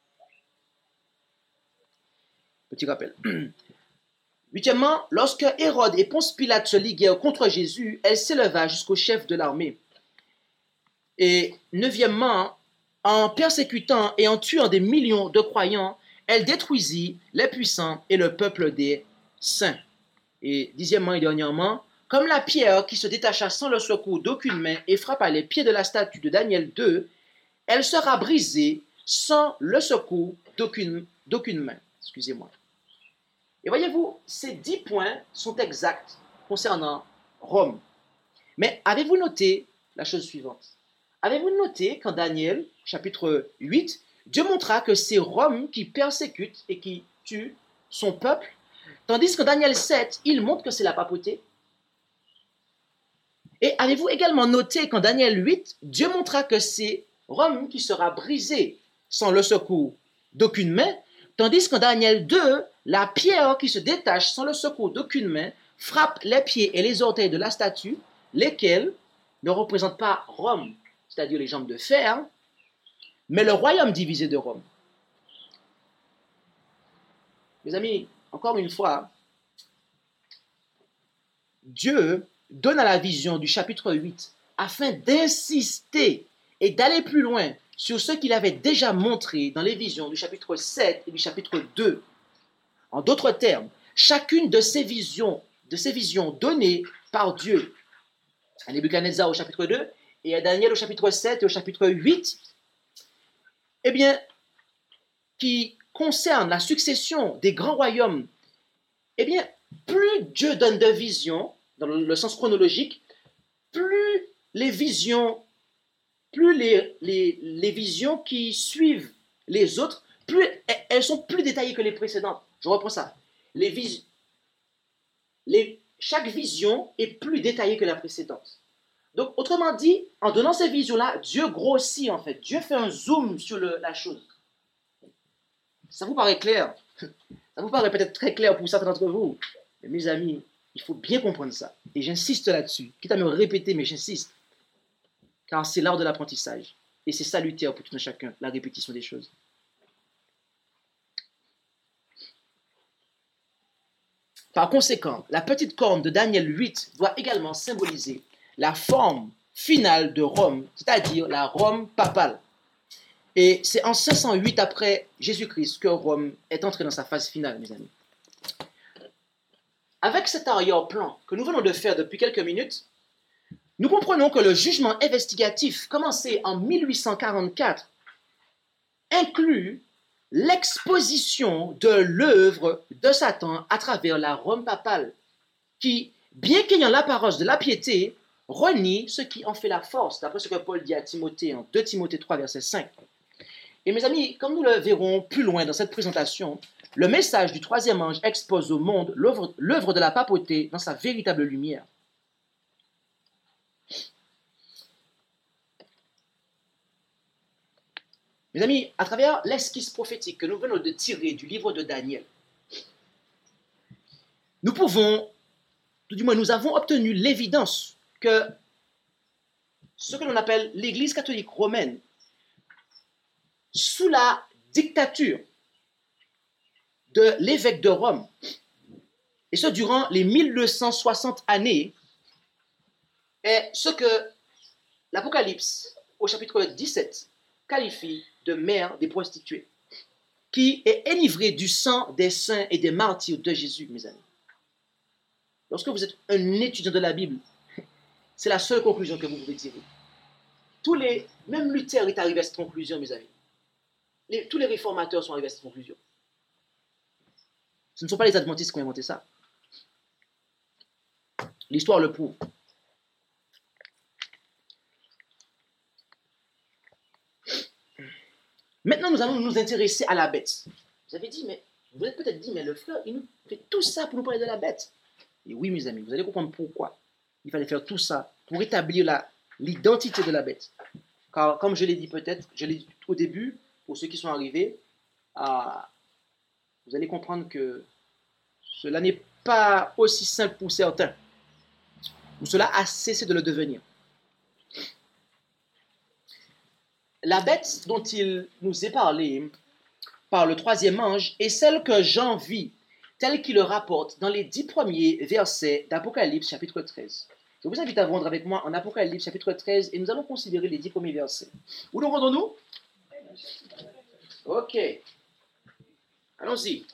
Petit rappel. Huitièmement, lorsque Hérode et Ponce Pilate se liguèrent contre Jésus, elle s'éleva jusqu'au chef de l'armée. Et neuvièmement, en persécutant et en tuant des millions de croyants, elle détruisit les puissants et le peuple des saints. Et dixièmement et dernièrement, comme la pierre qui se détacha sans le secours d'aucune main et frappa les pieds de la statue de Daniel 2, elle sera brisée sans le secours d'aucune main. Excusez-moi. Et voyez-vous, ces 10 points sont exacts concernant Rome. Mais avez-vous noté la chose suivante? Avez-vous noté qu'en Daniel, chapitre 8, Dieu montra que c'est Rome qui persécute et qui tue son peuple, tandis qu'en Daniel 7, il montre que c'est la papauté? Et avez-vous également noté qu'en Daniel 8, Dieu montra que c'est Rome qui sera brisée sans le secours d'aucune main, tandis qu'en Daniel 2, la pierre qui se détache sans le secours d'aucune main frappe les pieds et les orteils de la statue, lesquels ne représentent pas Rome, c'est-à-dire les jambes de fer, mais le royaume divisé de Rome. Mes amis, encore une fois, Dieu donne à la vision du chapitre 8 afin d'insister et d'aller plus loin sur ce qu'il avait déjà montré dans les visions du chapitre 7 et du chapitre 2. En d'autres termes, chacune de ces visions données par Dieu à Nebuchadnezzar au chapitre 2 et à Daniel au chapitre 7 et au chapitre 8, eh bien, qui concerne la succession des grands royaumes, eh bien, plus Dieu donne de visions, dans le sens chronologique, plus les visions qui suivent les autres, plus elles sont plus détaillées que les précédentes. Je reprends ça. Chaque vision est plus détaillée que la précédente. Donc, autrement dit, en donnant ces visions-là, Dieu grossit en fait. Dieu fait un zoom sur la chose. Ça vous paraît clair? Ça vous paraît peut-être très clair pour certains d'entre vous. Mais mes amis, il faut bien comprendre ça. Et j'insiste là-dessus. Quitte à me répéter, mais j'insiste. Car c'est l'art de l'apprentissage. Et c'est salutaire pour tout un chacun, la répétition des choses. Par conséquent, la petite corne de Daniel 8 doit également symboliser la forme finale de Rome, c'est-à-dire la Rome papale. Et c'est en 508 après Jésus-Christ que Rome est entrée dans sa phase finale, mes amis. Avec cet arrière-plan que nous venons de faire depuis quelques minutes, nous comprenons que le jugement investigatif commencé en 1844 inclut l'exposition de l'œuvre de Satan à travers la Rome papale, qui, bien qu'ayant l'apparence de la piété, renie ce qui en fait la force, d'après ce que Paul dit à Timothée en 2 Timothée 3, verset 5. Et mes amis, comme nous le verrons plus loin dans cette présentation, le message du troisième ange expose au monde l'œuvre de la papauté dans sa véritable lumière. Mes amis, à travers l'esquisse prophétique que nous venons de tirer du livre de Daniel, nous pouvons, tout du moins nous avons obtenu l'évidence que ce que l'on appelle l'Église catholique romaine, sous la dictature de l'évêque de Rome, et ce durant les 1260 années, est ce que l'Apocalypse, au chapitre 17, qualifie de mère des prostituées, qui est enivrée du sang des saints et des martyrs de Jésus, mes amis. Lorsque vous êtes un étudiant de la Bible, c'est la seule conclusion que vous pouvez tirer. Même Luther est arrivé à cette conclusion, mes amis. Tous les réformateurs sont arrivés à cette conclusion. Ce ne sont pas les adventistes qui ont inventé ça. L'histoire le prouve. Maintenant, nous allons nous intéresser à la bête. Vous avez dit, mais vous avez peut-être dit, mais le frère, il nous fait tout ça pour nous parler de la bête. Et oui, mes amis, vous allez comprendre pourquoi il fallait faire tout ça pour établir l'identité de la bête. Car, comme je l'ai dit peut-être, je l'ai dit au début, pour ceux qui sont arrivés, vous allez comprendre que cela n'est pas aussi simple pour certains. Ou cela a cessé de le devenir. La bête dont il nous est parlé par le troisième ange est celle que Jean vit, telle qu'il le rapporte dans les 10 premiers versets d'Apocalypse chapitre 13. Je vous invite à rendre avec moi en Apocalypse chapitre 13 et nous allons considérer les 10 premiers versets. Où nous rendons-nous? Ok. Allons-y.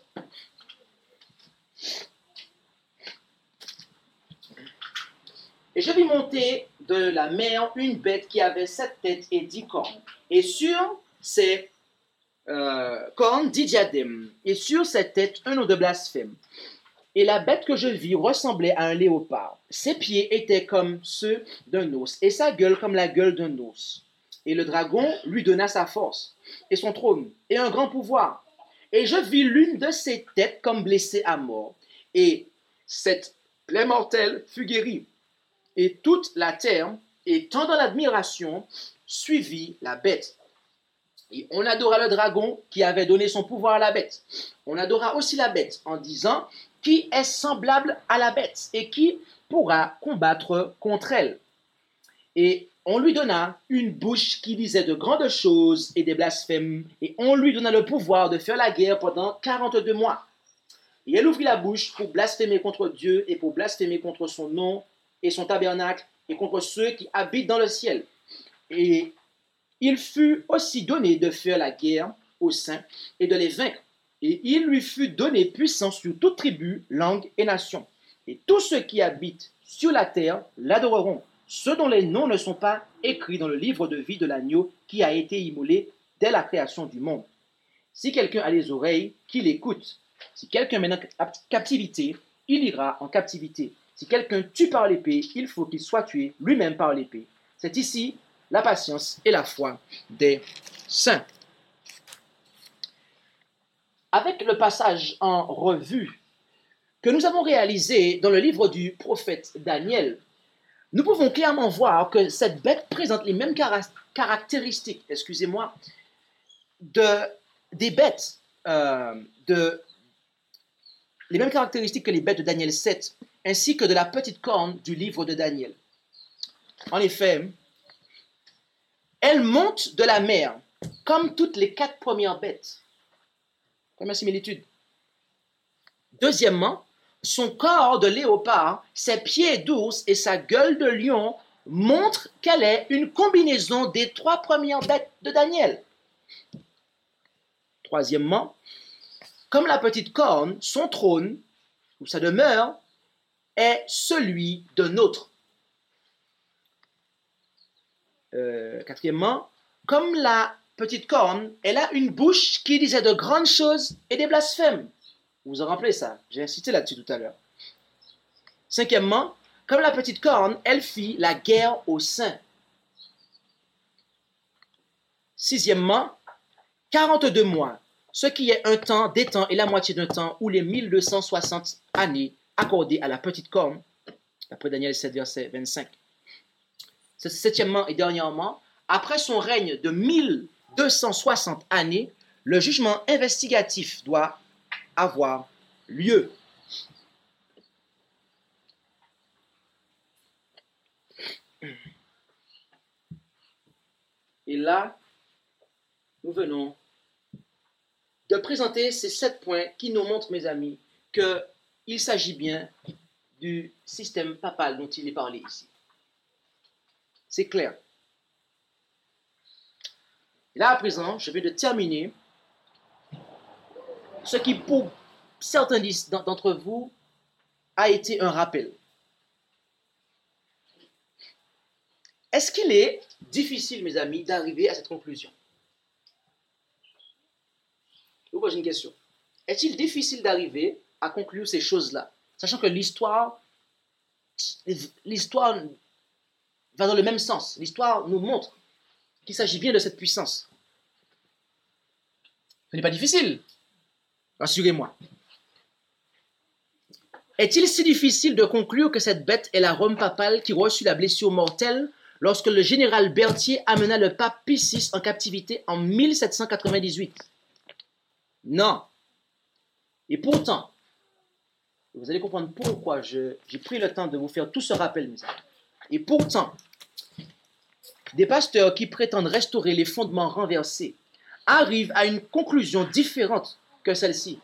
Et je vis monter de la mer une bête qui avait 7 têtes et 10 cornes. Et sur ses cornes 10 diadèmes. Et sur ses têtes un nom de blasphème. Et la bête que je vis ressemblait à un léopard. Ses pieds étaient comme ceux d'un os, et sa gueule comme la gueule d'un os. Et le dragon lui donna sa force, et son trône, et un grand pouvoir. Et je vis l'une de ses têtes comme blessée à mort. Et cette plaie mortelle fut guérie. Et toute la terre, étant dans l'admiration, suivit la bête. Et on adora le dragon qui avait donné son pouvoir à la bête. On adora aussi la bête en disant qui est semblable à la bête et qui pourra combattre contre elle. Et on lui donna une bouche qui disait de grandes choses et des blasphèmes. Et on lui donna le pouvoir de faire la guerre pendant 42 mois. Et elle ouvrit la bouche pour blasphémer contre Dieu et pour blasphémer contre son nom et son tabernacle et contre ceux qui habitent dans le ciel. Et il fut aussi donné de faire la guerre aux saints et de les vaincre. Et il lui fut donné puissance sur toute tribu, langue et nation. Et tous ceux qui habitent sur la terre l'adoreront, ceux dont les noms ne sont pas écrits dans le livre de vie de l'agneau qui a été immolé dès la création du monde. Si quelqu'un a les oreilles, qu'il écoute. Si quelqu'un mène en captivité, il ira en captivité. Si quelqu'un tue par l'épée, il faut qu'il soit tué lui-même par l'épée. C'est ici la patience et la foi des saints. Avec le passage en revue que nous avons réalisé dans le livre du prophète Daniel, nous pouvons clairement voir que cette bête présente les mêmes caractéristiques, des bêtes, les mêmes caractéristiques que les bêtes de Daniel 7, ainsi que de la petite corne du livre de Daniel. En effet, elle monte de la mer, comme toutes les 4 premières bêtes. Première similitude. Deuxièmement, son corps de léopard, ses pieds d'ours et sa gueule de lion montrent qu'elle est une combinaison des 3 premières bêtes de Daniel. Troisièmement, comme la petite corne, son trône, ou sa demeure, est celui d'un autre. Quatrièmement, comme la petite corne, elle a une bouche qui disait de grandes choses et des blasphèmes. Vous vous en rappelez ça? J'ai insisté là-dessus tout à l'heure. Cinquièmement, comme la petite corne, elle fit la guerre aux saints. Sixièmement, 42 mois, ce qui est un temps, des temps et la moitié d'un temps, ou les 1260 années accordées à la petite corne, d'après Daniel 7, verset 25. Septièmement et dernièrement, après son règne de 1260 années, le jugement investigatif doit avoir lieu. Et là, nous venons de présenter ces 7 points qui nous montrent, mes amis, qu'il s'agit bien du système papal dont il est parlé ici. C'est clair. Et là, à présent, je vais de terminer ce qui, pour certains d'entre vous, a été un rappel. Est-ce qu'il est difficile, mes amis, d'arriver à cette conclusion? Je vous pose une question. Est-il difficile d'arriver à conclure ces choses-là, sachant que l'histoire va dans le même sens. L'histoire nous montre qu'il s'agit bien de cette puissance. Ce n'est pas difficile. Rassurez-moi. Est-il si difficile de conclure que cette bête est la Rome papale qui reçut la blessure mortelle lorsque le général Berthier amena le pape Pie VI en captivité en 1798? Non. Et pourtant, vous allez comprendre pourquoi j'ai pris le temps de vous faire tout ce rappel, mes amis. Et pourtant, des pasteurs qui prétendent restaurer les fondements renversés arrivent à une conclusion différente que celle-ci.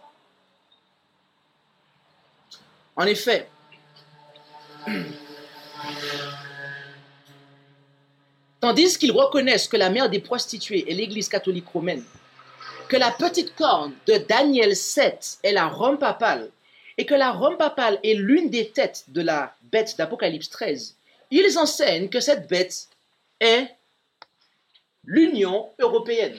En effet, tandis qu'ils reconnaissent que la mère des prostituées est l'Église catholique romaine, que la petite corne de Daniel 7 est la Rome papale, et que la Rome papale est l'une des têtes de la bête d'Apocalypse 13, ils enseignent que cette bête est l'Union européenne.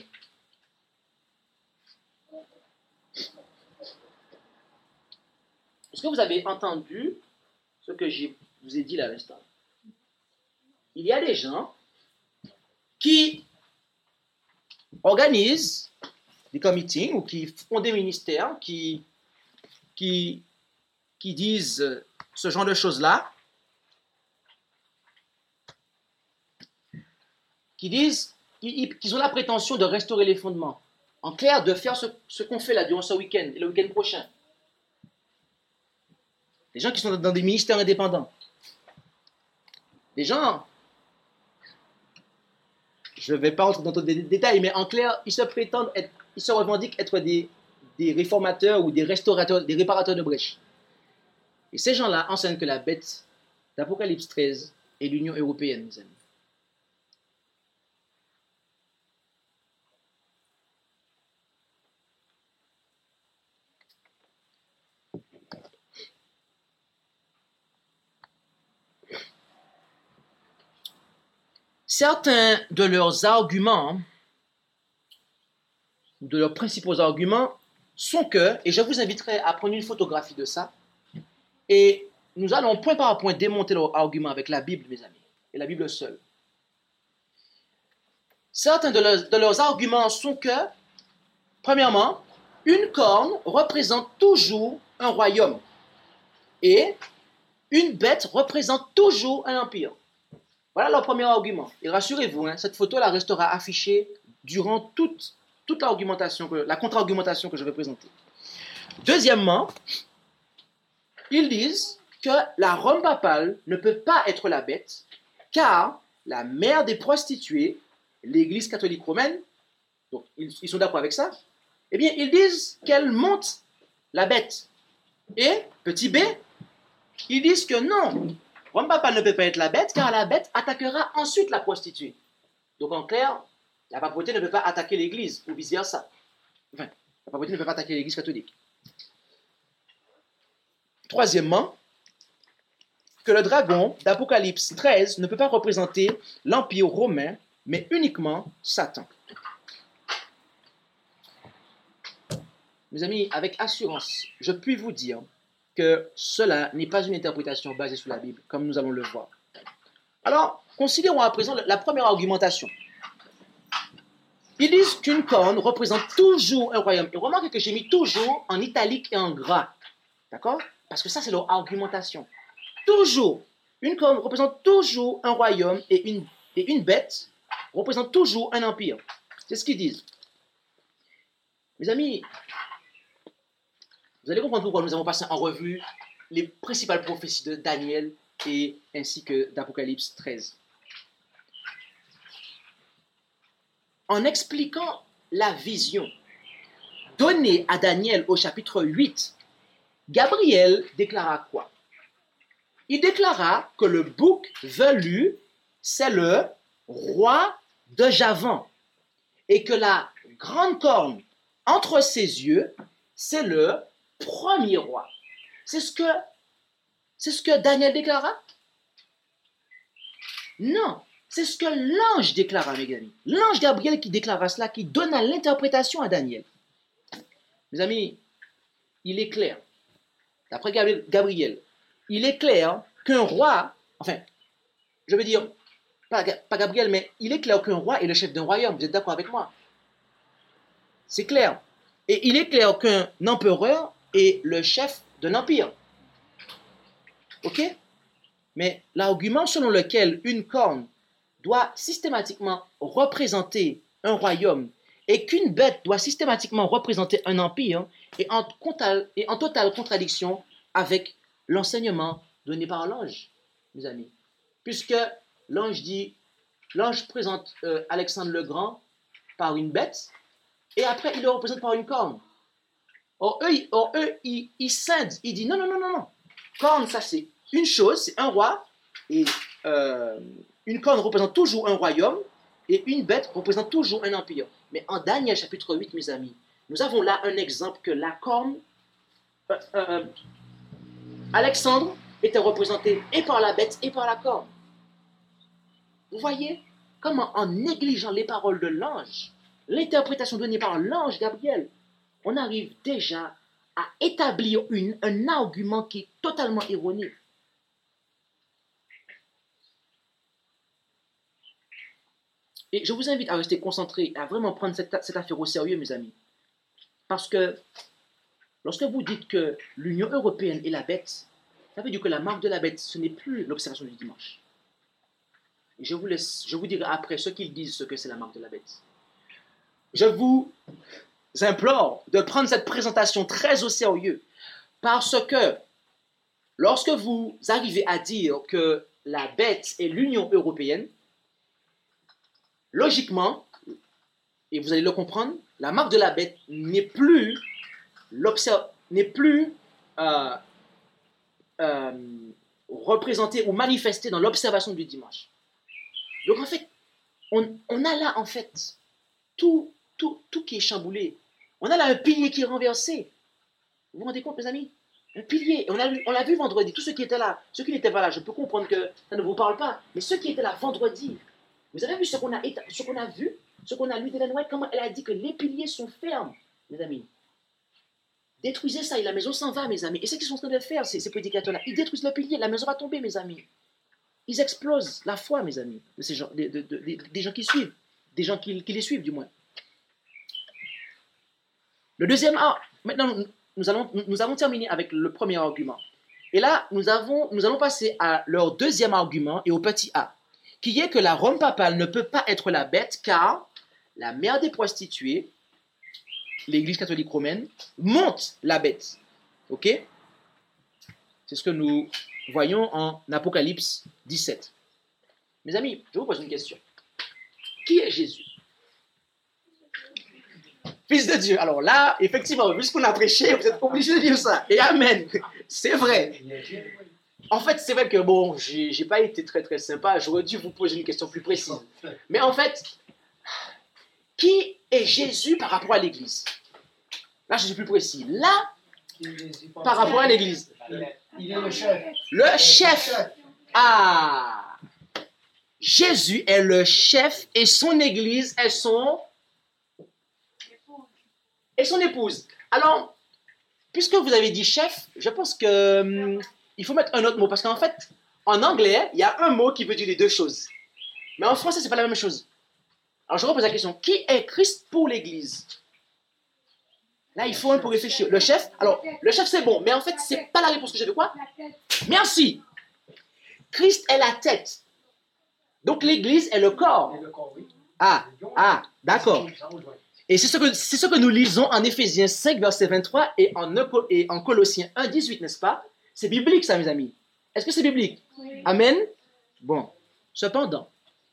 Est-ce que vous avez entendu ce que je vous ai dit là à l'instant? Il y a des gens qui organisent des commeetings ou qui font des ministères, qui disent ce genre de choses-là, qui disent qu'ils ont la prétention de restaurer les fondements. En clair, de faire ce qu'on fait là durant ce week-end et le week-end prochain. Des gens qui sont dans des ministères indépendants. Des gens, je ne vais pas rentrer dans tous les détails, mais en clair, ils se revendiquent être des réformateurs ou des restaurateurs, des réparateurs de brèches. Et ces gens-là enseignent que la bête d'Apocalypse 13 est l'Union européenne, mes amis. Certains de leurs arguments, de leurs principaux arguments, sont que, et je vous inviterai à prendre une photographie de ça, et nous allons point par point démonter leurs arguments avec la Bible, mes amis, et la Bible seule. Certains de leurs arguments sont que, premièrement, une corne représente toujours un royaume, et une bête représente toujours un empire. Voilà leur premier argument. Et rassurez-vous, cette photo-là restera affichée durant toute l'argumentation, la contre-argumentation que je vais présenter. Deuxièmement, ils disent que la Rome papale ne peut pas être la bête, car la mère des prostituées, l'Église catholique romaine, donc ils sont d'accord avec ça, eh bien, ils disent qu'elle monte la bête. Et, petit b, ils disent que non, Rome papale ne peut pas être la bête, car la bête attaquera ensuite la prostituée. Donc en clair, la papauté ne peut pas attaquer l'Église, ou vice-versa. Enfin, la papauté ne peut pas attaquer l'Église catholique. Troisièmement, que le dragon d'Apocalypse 13 ne peut pas représenter l'Empire romain, mais uniquement Satan. Mes amis, avec assurance, je puis vous dire que cela n'est pas une interprétation basée sur la Bible, comme nous allons le voir. Alors, considérons à présent la première argumentation. Ils disent qu'une corne représente toujours un royaume. Et remarquez que j'ai mis toujours en italique et en gras. D'accord? Parce que ça, c'est leur argumentation. Toujours. Une corne représente toujours un royaume et une bête représente toujours un empire. C'est ce qu'ils disent. Mes amis, vous allez comprendre pourquoi nous avons passé en revue les principales prophéties de Daniel et ainsi que d'Apocalypse 13. En expliquant la vision donnée à Daniel au chapitre 8, Gabriel déclara quoi? Il déclara que le bouc velu, c'est le roi de Javan, et que la grande corne entre ses yeux, c'est le premier roi. C'est ce que Daniel déclara? Non, c'est ce que l'ange déclara, mes amis. L'ange Gabriel qui déclara cela, qui donna l'interprétation à Daniel. Mes amis, il est clair, d'après Gabriel, il est clair qu'un roi, enfin, je veux dire, pas Gabriel, mais il est clair qu'un roi est le chef d'un royaume. Vous êtes d'accord avec moi? C'est clair. Et il est clair qu'un empereur est le chef d'un empire. Ok? Mais l'argument selon lequel une corne doit systématiquement représenter un royaume et qu'une bête doit systématiquement représenter un empire est en totale contradiction avec l'enseignement donné par l'ange, mes amis. Puisque l'ange présente Alexandre le Grand par une bête et après il le représente par une corne. Or eux, ils scindent, ils disent non. Corne, ça c'est une chose, c'est un roi et une corne représente toujours un royaume et une bête représente toujours un empire. Mais en Daniel chapitre 8, mes amis, nous avons là un exemple que la corne, Alexandre était représenté et par la bête et par la corne. Vous voyez comment en négligeant les paroles de l'ange, l'interprétation donnée par l'ange Gabriel, on arrive déjà à établir un argument qui est totalement erroné. Et je vous invite à rester concentré, à vraiment prendre cette affaire au sérieux, mes amis. Parce que lorsque vous dites que l'Union européenne est la bête, ça veut dire que la marque de la bête, ce n'est plus l'observation du dimanche. Et je vous dirai après ce qu'ils disent, ce que c'est la marque de la bête. Je vous implore de prendre cette présentation très au sérieux, parce que lorsque vous arrivez à dire que la bête est l'Union européenne, logiquement, et vous allez le comprendre, la marque de la bête n'est plus représentée ou manifestée dans l'observation du dimanche. Donc en fait, on a là en fait tout qui est chamboulé. On a là un pilier qui est renversé. Vous vous rendez compte, mes amis? Un pilier. On l'a vu vendredi. Tous ceux qui étaient là, ceux qui n'étaient pas là, je peux comprendre que ça ne vous parle pas. Mais ceux qui étaient là vendredi, vous avez vu ce qu'on a vu, ce qu'on a lu d'Ellen White, comment elle a dit que les piliers sont fermes, mes amis. Détruisez ça et la maison s'en va, mes amis. Et c'est ce qu'ils sont en train de faire, ces prédicateurs-là. Ils détruisent le pilier, la maison va tomber, mes amis. Ils explosent la foi, mes amis, de ces gens, des gens qui suivent, des gens qui les suivent, du moins. Le deuxième maintenant, nous avons terminé avec le premier argument. Et là, nous allons passer à leur deuxième argument et au petit a, qui est que la Rome papale ne peut pas être la bête car la mère des prostituées, l'Église catholique romaine, monte la bête. Ok? C'est ce que nous voyons en Apocalypse 17. Mes amis, je vous pose une question. Qui est Jésus? Fils de Dieu. Alors là, effectivement, vu ce qu'on a prêché, vous êtes obligés de dire ça. Et amen. C'est vrai. En fait, c'est vrai que bon, j'ai pas été très très sympa. J'aurais dû vous poser une question plus précise. Mais en fait, qui est Jésus par rapport à l'Église? Là, je suis plus précis. Là, par rapport à l'Église. Il est le chef. Le chef. Ah! Jésus est le chef et son Église est son épouse. Alors, puisque vous avez dit chef, je pense que il faut mettre un autre mot parce qu'en fait, en anglais, il y a un mot qui veut dire les deux choses. Mais en français, c'est pas la même chose. Alors, je repose la question. Qui est Christ pour l'Église? Là, il faut un peu réfléchir. Le chef, alors, le chef, c'est bon, mais en fait, c'est pas la réponse que j'ai de quoi? Merci. Christ est la tête. Donc, l'Église est le corps. Ah, d'accord. Et c'est ce que nous lisons en Éphésiens 5, verset 23 et en Colossiens 1, 18, n'est-ce pas? C'est biblique, ça, mes amis. Est-ce que c'est biblique? Oui. Amen? Bon. Cependant,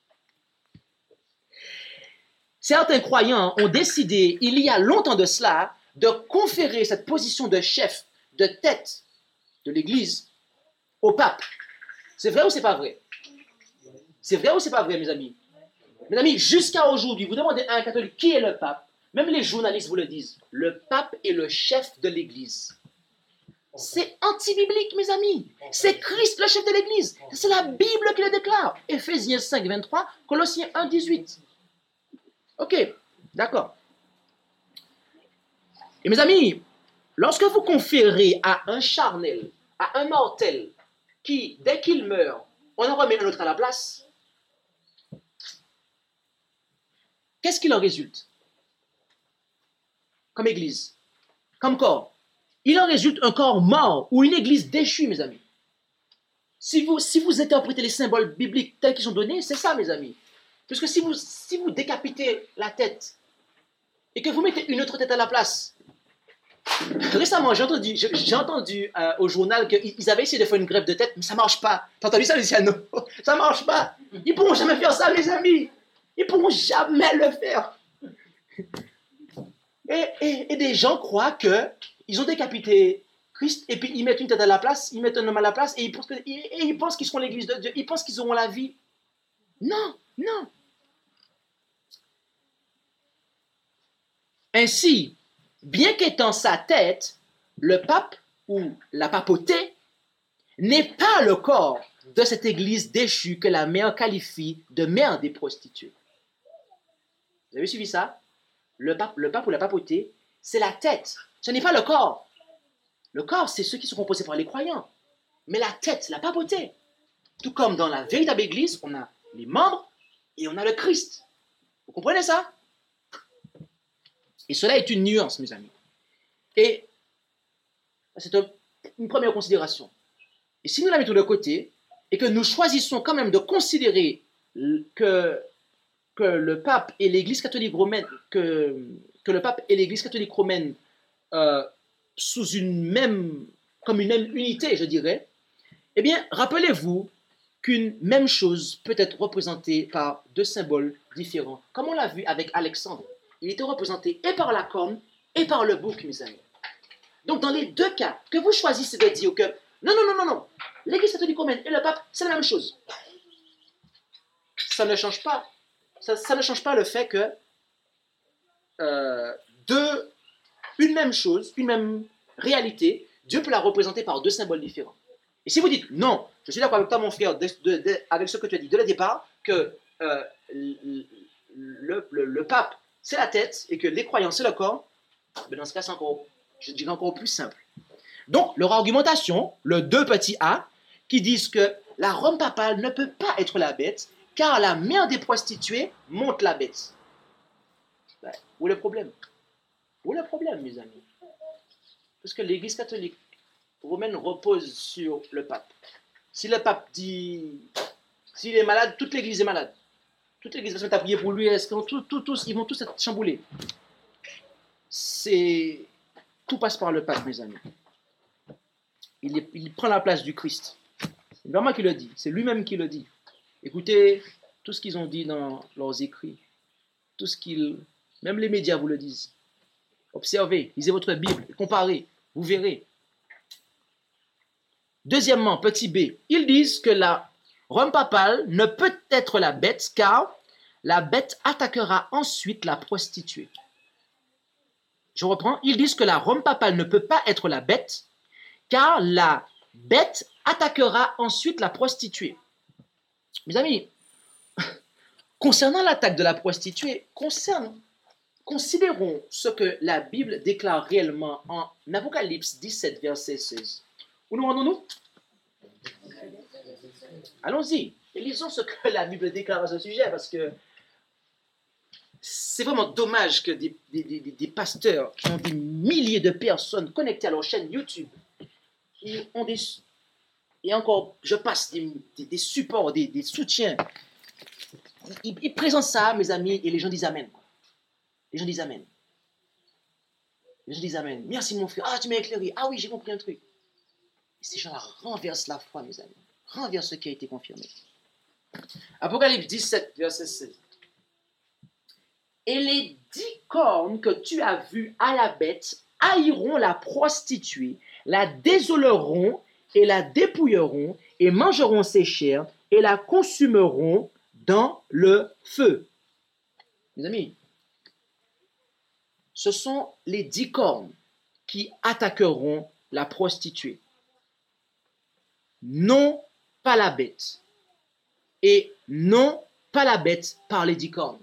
certains croyants ont décidé, il y a longtemps de cela, de conférer cette position de chef, de tête de l'Église au pape. C'est vrai ou c'est pas vrai? C'est vrai ou c'est pas vrai, mes amis? Mes amis, jusqu'à aujourd'hui, vous demandez à un catholique qui est le pape, même les journalistes vous le disent, le pape est le chef de l'Église. C'est anti-biblique, mes amis. C'est Christ le chef de l'Église. C'est la Bible qui le déclare. Éphésiens 5, 23, Colossiens 1, 18. Ok, d'accord. Et mes amis, lorsque vous conférez à un charnel, à un mortel, qui, dès qu'il meurt, on en remet un autre à la place, qu'est-ce qu'il en résulte? comme église, comme corps, il en résulte un corps mort ou une église déchue, mes amis. Si vous interprétez les symboles bibliques tels qu'ils sont donnés, c'est ça, mes amis. Parce que si vous décapitez la tête et que vous mettez une autre tête à la place, récemment, j'ai entendu au journal qu'ils avaient essayé de faire une greffe de tête, mais ça ne marche pas. T'as entendu ça, Luciano? Ça ne marche pas. Ils ne pourront jamais faire ça, mes amis. Ils ne pourront jamais le faire. Et des gens croient qu'ils ont décapité Christ et puis ils mettent une tête à la place, ils mettent un homme à la place et ils pensent qu'ils seront l'église de Dieu. Ils pensent qu'ils auront la vie. Non, non. Ainsi, bien qu'étant sa tête, le pape ou la papauté n'est pas le corps de cette église déchue que la mère qualifie de mère des prostituées. Vous avez suivi ça? Le pape ou la papauté, c'est la tête. Ce n'est pas le corps. Le corps, c'est ceux qui sont composés par les croyants. Mais la tête, la papauté. Tout comme dans la véritable église, on a les membres et on a le Christ. Vous comprenez ça? Et cela est une nuance, mes amis. Et c'est une première considération. Et si nous la mettons de côté, et que nous choisissons quand même de considérer que le pape et l'Église catholique romaine, que le pape et l'Église catholique romaine comme une même unité, je dirais, eh bien, rappelez-vous qu'une même chose peut être représentée par deux symboles différents. Comme on l'a vu avec Alexandre, il était représenté et par la corne et par le bouc, mes amis. Donc, dans les deux cas, que vous choisissez de dire que non, l'Église catholique romaine et le pape, c'est la même chose. Ça ne change pas. Ça ne change pas le fait que une même chose, une même réalité, Dieu peut la représenter par deux symboles différents. Et si vous dites, non, je suis d'accord avec toi, mon frère, avec ce que tu as dit dès le départ, que le pape, c'est la tête, et que les croyants, c'est le corps, mais dans ce cas, je dirais encore plus simple. Donc, leur argumentation, le 2 petits a, qui disent que la Rome papale ne peut pas être la bête, car la mère des prostituées monte la bête. Ben, où est le problème? Où est le problème, mes amis? Parce que l'Église catholique romaine repose sur le pape. Si le pape dit, s'il est malade, toute l'Église est malade. Toute l'Église va se mettre à prier pour lui, ils vont tous être chamboulés. Tout passe par le pape, mes amis. Il prend la place du Christ. C'est vraiment qui le dit, c'est lui-même qui le dit. Écoutez tout ce qu'ils ont dit dans leurs écrits, même les médias vous le disent. Observez, lisez votre Bible, comparez, vous verrez. Deuxièmement, petit b, ils disent que la Rome papale ne peut être la bête car la bête attaquera ensuite la prostituée. Je reprends, ils disent que la Rome papale ne peut pas être la bête car la bête attaquera ensuite la prostituée. Mes amis, concernant l'attaque de la prostituée, considérons ce que la Bible déclare réellement en Apocalypse 17, verset 16. Où nous rendons-nous? Allons-y, et lisons ce que la Bible déclare à ce sujet, parce que c'est vraiment dommage que des pasteurs qui ont des milliers de personnes connectées à leur chaîne YouTube, et encore, je passe des supports, des soutiens. Ils présentent ça, mes amis, et les gens disent Amen. Les gens disent Amen. Les gens disent Amen. Merci mon frère. Ah, tu m'as éclairé. Ah oui, j'ai compris un truc. Et ces gens-là renversent la foi, mes amis. Renversent ce qui a été confirmé. Apocalypse 17, verset 16. Et les 10 cornes que tu as vues à la bête haïront la prostituée, la désoleront et la dépouilleront et mangeront ses chairs et la consumeront dans le feu. Mes amis, ce sont les 10 cornes qui attaqueront la prostituée. Non pas la bête. Et non pas la bête par les 10 cornes.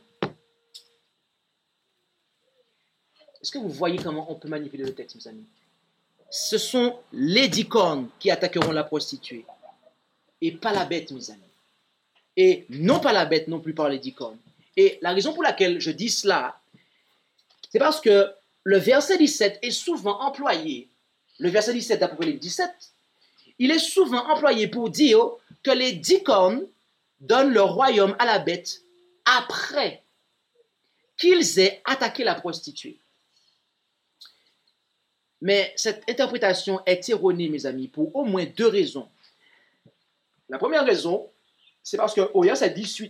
Est-ce que vous voyez comment on peut manipuler le texte, mes amis? Ce sont les 10 cornes qui attaqueront la prostituée. Et pas la bête, mes amis. Et non pas la bête non plus par les 10 cornes. Et la raison pour laquelle je dis cela, c'est parce que le verset 17 est souvent employé, le verset 17 d'Apocalypse 17, il est souvent employé pour dire que les 10 cornes donnent le royaume à la bête après qu'ils aient attaqué la prostituée. Mais cette interprétation est erronée, mes amis, pour au moins 2 raisons. La première raison, c'est parce qu'au verset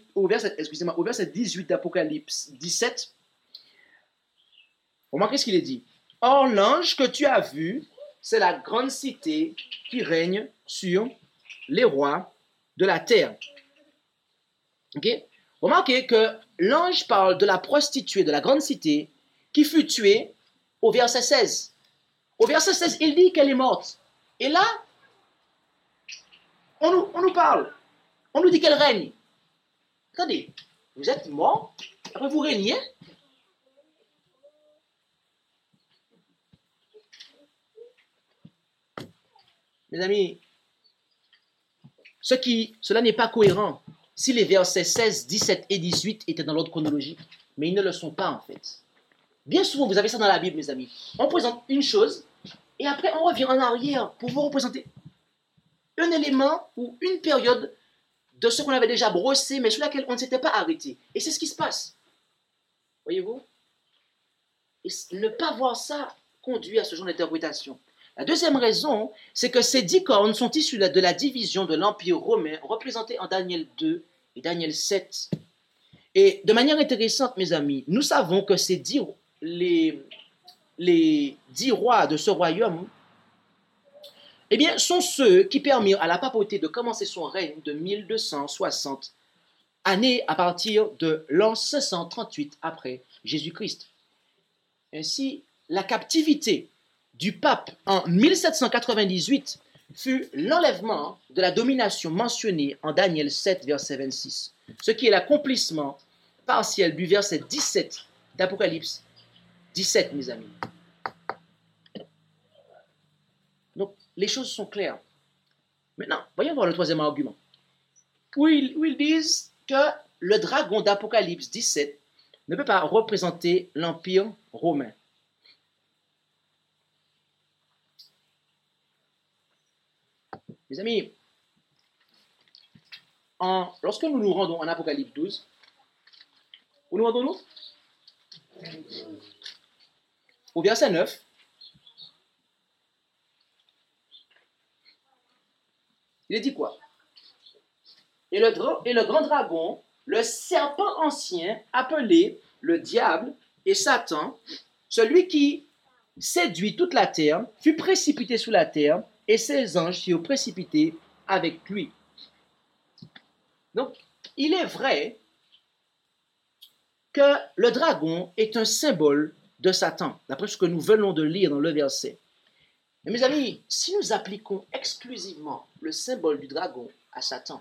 18 d'Apocalypse 17, remarquez ce qu'il est dit. Or, l'ange que tu as vu, c'est la grande cité qui règne sur les rois de la terre. Okay? Remarquez que l'ange parle de la prostituée de la grande cité qui fut tuée au verset 16. Au verset 16, il dit qu'elle est morte. Et là, on nous parle. On nous dit qu'elle règne. Attendez, vous êtes mort, après vous régnez. Mes amis, cela n'est pas cohérent si les versets 16, 17 et 18 étaient dans l'ordre chronologique, mais ils ne le sont pas en fait. Bien souvent, vous avez ça dans la Bible, mes amis. On présente une chose et après on revient en arrière pour vous représenter un élément ou une période de ce qu'on avait déjà brossé, mais sur laquelle on ne s'était pas arrêté. Et c'est ce qui se passe. Voyez-vous? Et ne pas voir ça conduit à ce genre d'interprétation. La deuxième raison, c'est que ces 10 cornes sont issues de la division de l'Empire romain, représentée en Daniel 2 et Daniel 7. Et de manière intéressante, mes amis, nous savons que les 10 rois de ce royaume, eh bien, sont ceux qui permirent à la papauté de commencer son règne de 1260 années à partir de l'an 538 après Jésus-Christ. Ainsi, la captivité du pape en 1798 fut l'enlèvement de la domination mentionnée en Daniel 7, verset 26, ce qui est l'accomplissement partiel du verset 17 d'Apocalypse 17, mes amis. Donc, les choses sont claires. Maintenant, voyons voir le troisième argument. Où ils disent que le dragon d'Apocalypse 17 ne peut pas représenter l'Empire romain. Mes amis, lorsque nous nous rendons en Apocalypse 12, où nous rendons-nous? Au verset 9, il est dit quoi? Et le grand dragon, le serpent ancien, appelé le diable et Satan, celui qui séduit toute la terre, fut précipité sous la terre, et ses anges furent précipités avec lui. Donc, il est vrai que le dragon est un symbole de Satan, d'après ce que nous venons de lire dans le verset. Mais mes amis, si nous appliquons exclusivement le symbole du dragon à Satan,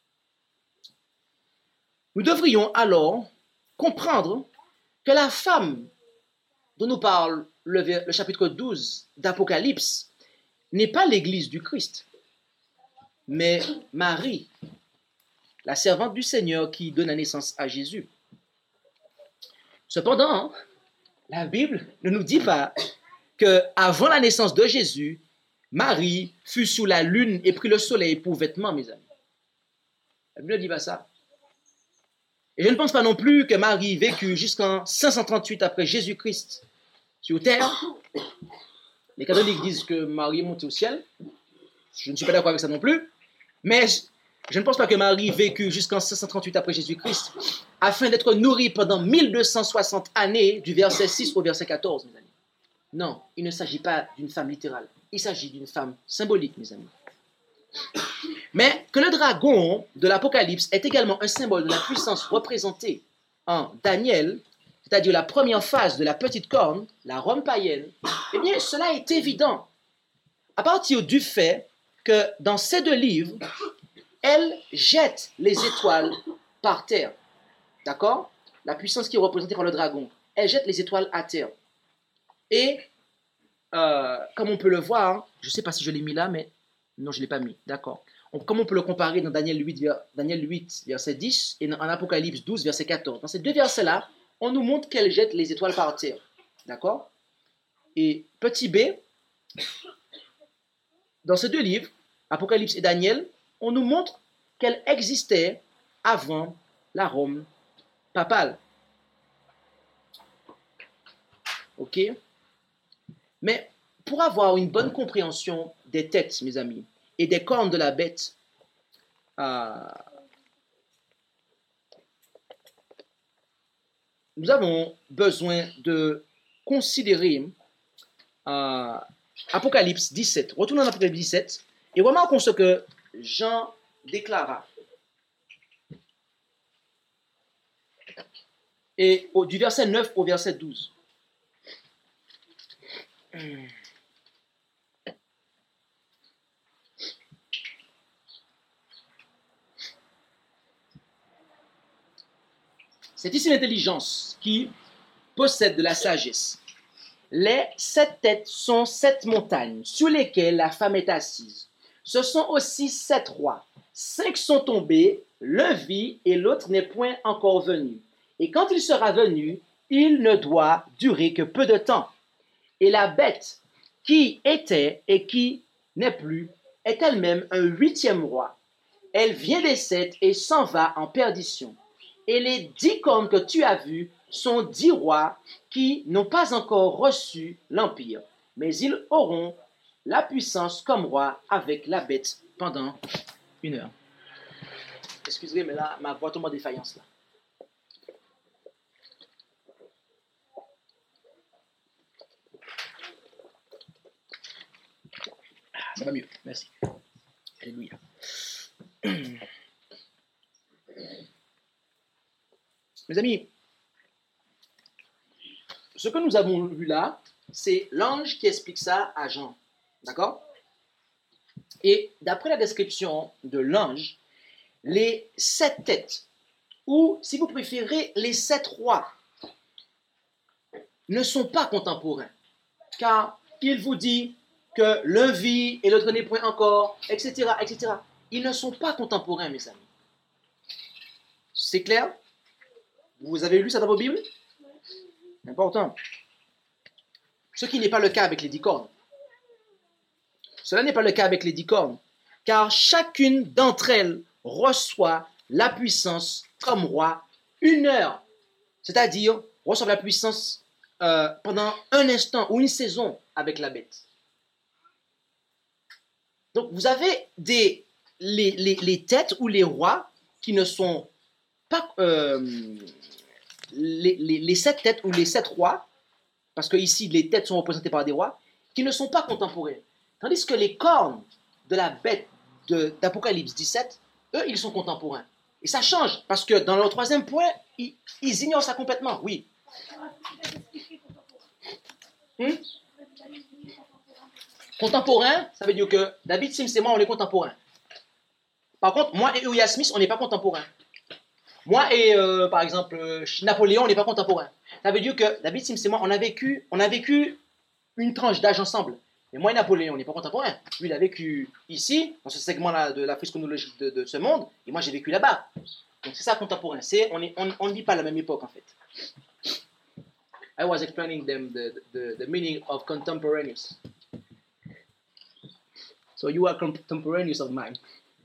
nous devrions alors comprendre que la femme dont nous parle le chapitre 12 d'Apocalypse n'est pas l'église du Christ, mais Marie, la servante du Seigneur qui donne naissance à Jésus. Cependant, la Bible ne nous dit pas qu'avant la naissance de Jésus, Marie fut sous la lune et prit le soleil pour vêtements, mes amis. La Bible ne dit pas ça. Et je ne pense pas non plus que Marie vécut jusqu'en 538 après Jésus-Christ sur terre. Les catholiques disent que Marie est montée au ciel. Je ne suis pas d'accord avec ça non plus. Mais je ne pense pas que Marie vécut jusqu'en 538 après Jésus-Christ afin d'être nourrie pendant 1260 années du verset 6 au verset 14, mes amis. Non, il ne s'agit pas d'une femme littérale. Il s'agit d'une femme symbolique, mes amis. Mais que le dragon de l'Apocalypse est également un symbole de la puissance représentée en Daniel, c'est-à-dire la première phase de la petite corne, la Rome païenne, eh bien, cela est évident à partir du fait que dans ces 2 livres, elle jette les étoiles par terre. D'accord? La puissance qui est représentée par le dragon. Elle jette les étoiles à terre. Et, comme on peut le voir, je ne sais pas si je l'ai mis là, mais non, je ne l'ai pas mis. D'accord. Comme on peut le comparer dans Daniel 8, verset 10, et en Apocalypse 12, verset 14. Dans ces 2 versets-là, on nous montre qu'elle jette les étoiles par terre. D'accord? Et petit b, dans ces deux livres, Apocalypse et Daniel, on nous montre qu'elle existait avant la Rome papale. Ok? Mais pour avoir une bonne compréhension des têtes, mes amis, et des cornes de la bête, nous avons besoin de considérer Apocalypse 17. Retournons à Apocalypse 17 et remarquons ce que Jean déclara. Et du verset 9 au verset 12. C'est ici l'intelligence qui possède de la sagesse. Les 7 têtes sont 7 montagnes sur lesquelles la femme est assise. Ce sont aussi 7 rois. 5 sont tombés, l'un vit et l'autre n'est point encore venu. Et quand il sera venu, il ne doit durer que peu de temps. Et la bête qui était et qui n'est plus est elle-même un 8e roi. Elle vient des 7 et s'en va en perdition. Et les 10 cornes que tu as vues sont 10 rois qui n'ont pas encore reçu l'empire, mais ils auront la puissance comme roi avec la bête pendant 1 heure. Excusez, mais là, ma voix tombe en défaillance là. Ça va mieux, merci. Alléluia. Mes amis, ce que nous avons vu là, c'est l'ange qui explique ça à Jean. D'accord? Et d'après la description de l'ange, les 7 têtes, ou si vous préférez, les 7 rois, ne sont pas contemporains. Car il vous dit que l'un vit et l'autre n'est point encore, etc., etc. Ils ne sont pas contemporains, mes amis. C'est clair? Vous avez lu ça dans vos Bibles? Important. Ce qui n'est pas le cas avec les 10 cornes. Cela n'est pas le cas avec les 10 cornes, car chacune d'entre elles reçoit la puissance comme roi 1 heure, c'est-à-dire reçoit la puissance pendant un instant ou une saison avec la bête. Donc vous avez les têtes ou les rois qui ne sont pas les 7 têtes ou les 7 rois, parce que ici les têtes sont représentées par des rois, qui ne sont pas contemporains. Tandis que les cornes de la bête d'Apocalypse 17, eux, ils sont contemporains. Et ça change, parce que dans leur 3e point, ils ignorent ça complètement, oui. Contemporain, ça veut dire que David Sims et moi, on est contemporains. Par contre, moi et Uriah Smith, on n'est pas contemporains. Moi et, par exemple, Napoléon, on n'est pas contemporains. Ça veut dire que David Sims et moi, on a vécu une tranche d'âge ensemble. Mais moi et Napoléon, on n'est pas contemporains. Lui, il a vécu ici, dans ce segment-là de la frise chronologique de ce monde, et moi, j'ai vécu là-bas. Donc, c'est ça, contemporain. On ne vit pas à la même époque, en fait. I was explaining them the meaning of contemporaneous. So, you are contemporaneous of mine.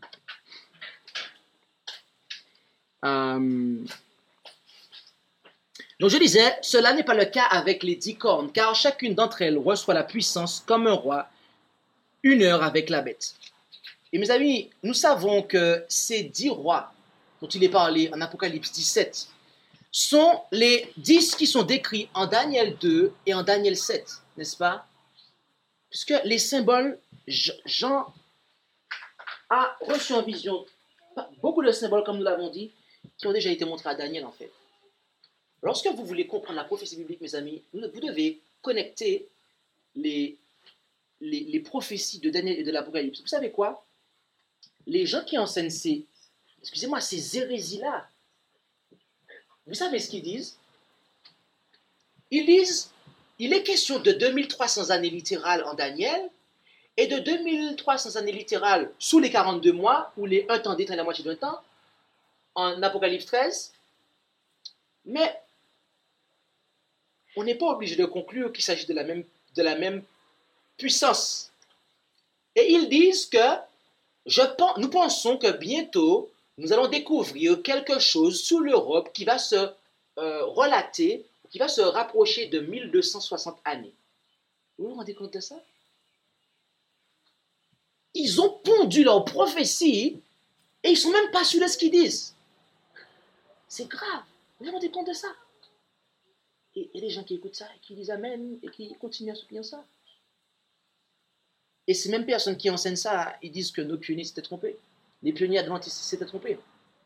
Donc je disais, cela n'est pas le cas avec les 10 cornes, car chacune d'entre elles reçoit la puissance comme un roi 1 heure avec la bête. Et mes amis, nous savons que ces 10 rois dont il est parlé en Apocalypse 17 sont les 10 qui sont décrits en Daniel 2 et en Daniel 7, n'est-ce pas? Puisque les symboles, Jean a reçu en vision beaucoup de symboles, comme nous l'avons dit, qui ont déjà été montrés à Daniel, en fait. Lorsque vous voulez comprendre la prophétie biblique, mes amis, vous devez connecter les prophéties de Daniel et de l'Apocalypse. Vous savez quoi? Les gens qui enseignent ces hérésies-là, vous savez ce qu'ils disent? Ils disent, il est question de 2300 années littérales en Daniel et de 2300 années littérales sous les 42 mois, ou les 1 temps d'état et la moitié d'un temps, en Apocalypse 13. Mais on n'est pas obligé de conclure qu'il s'agit de la même de la même puissance. Et ils disent que nous pensons que bientôt, nous allons découvrir quelque chose sous l'Europe qui va se relater, qui va se rapprocher de 1260 années. Vous vous rendez compte de ça? Ils ont pondu leur prophétie et ils ne sont même pas sûrs de ce qu'ils disent. C'est grave. Vous vous rendez compte de ça? Et il y a des gens qui écoutent ça et qui disent Amen et qui continuent à soutenir ça. Et ces mêmes personnes qui enseignent ça, ils disent que nos pionniers s'étaient trompés. Les pionniers adventistes s'étaient trompés.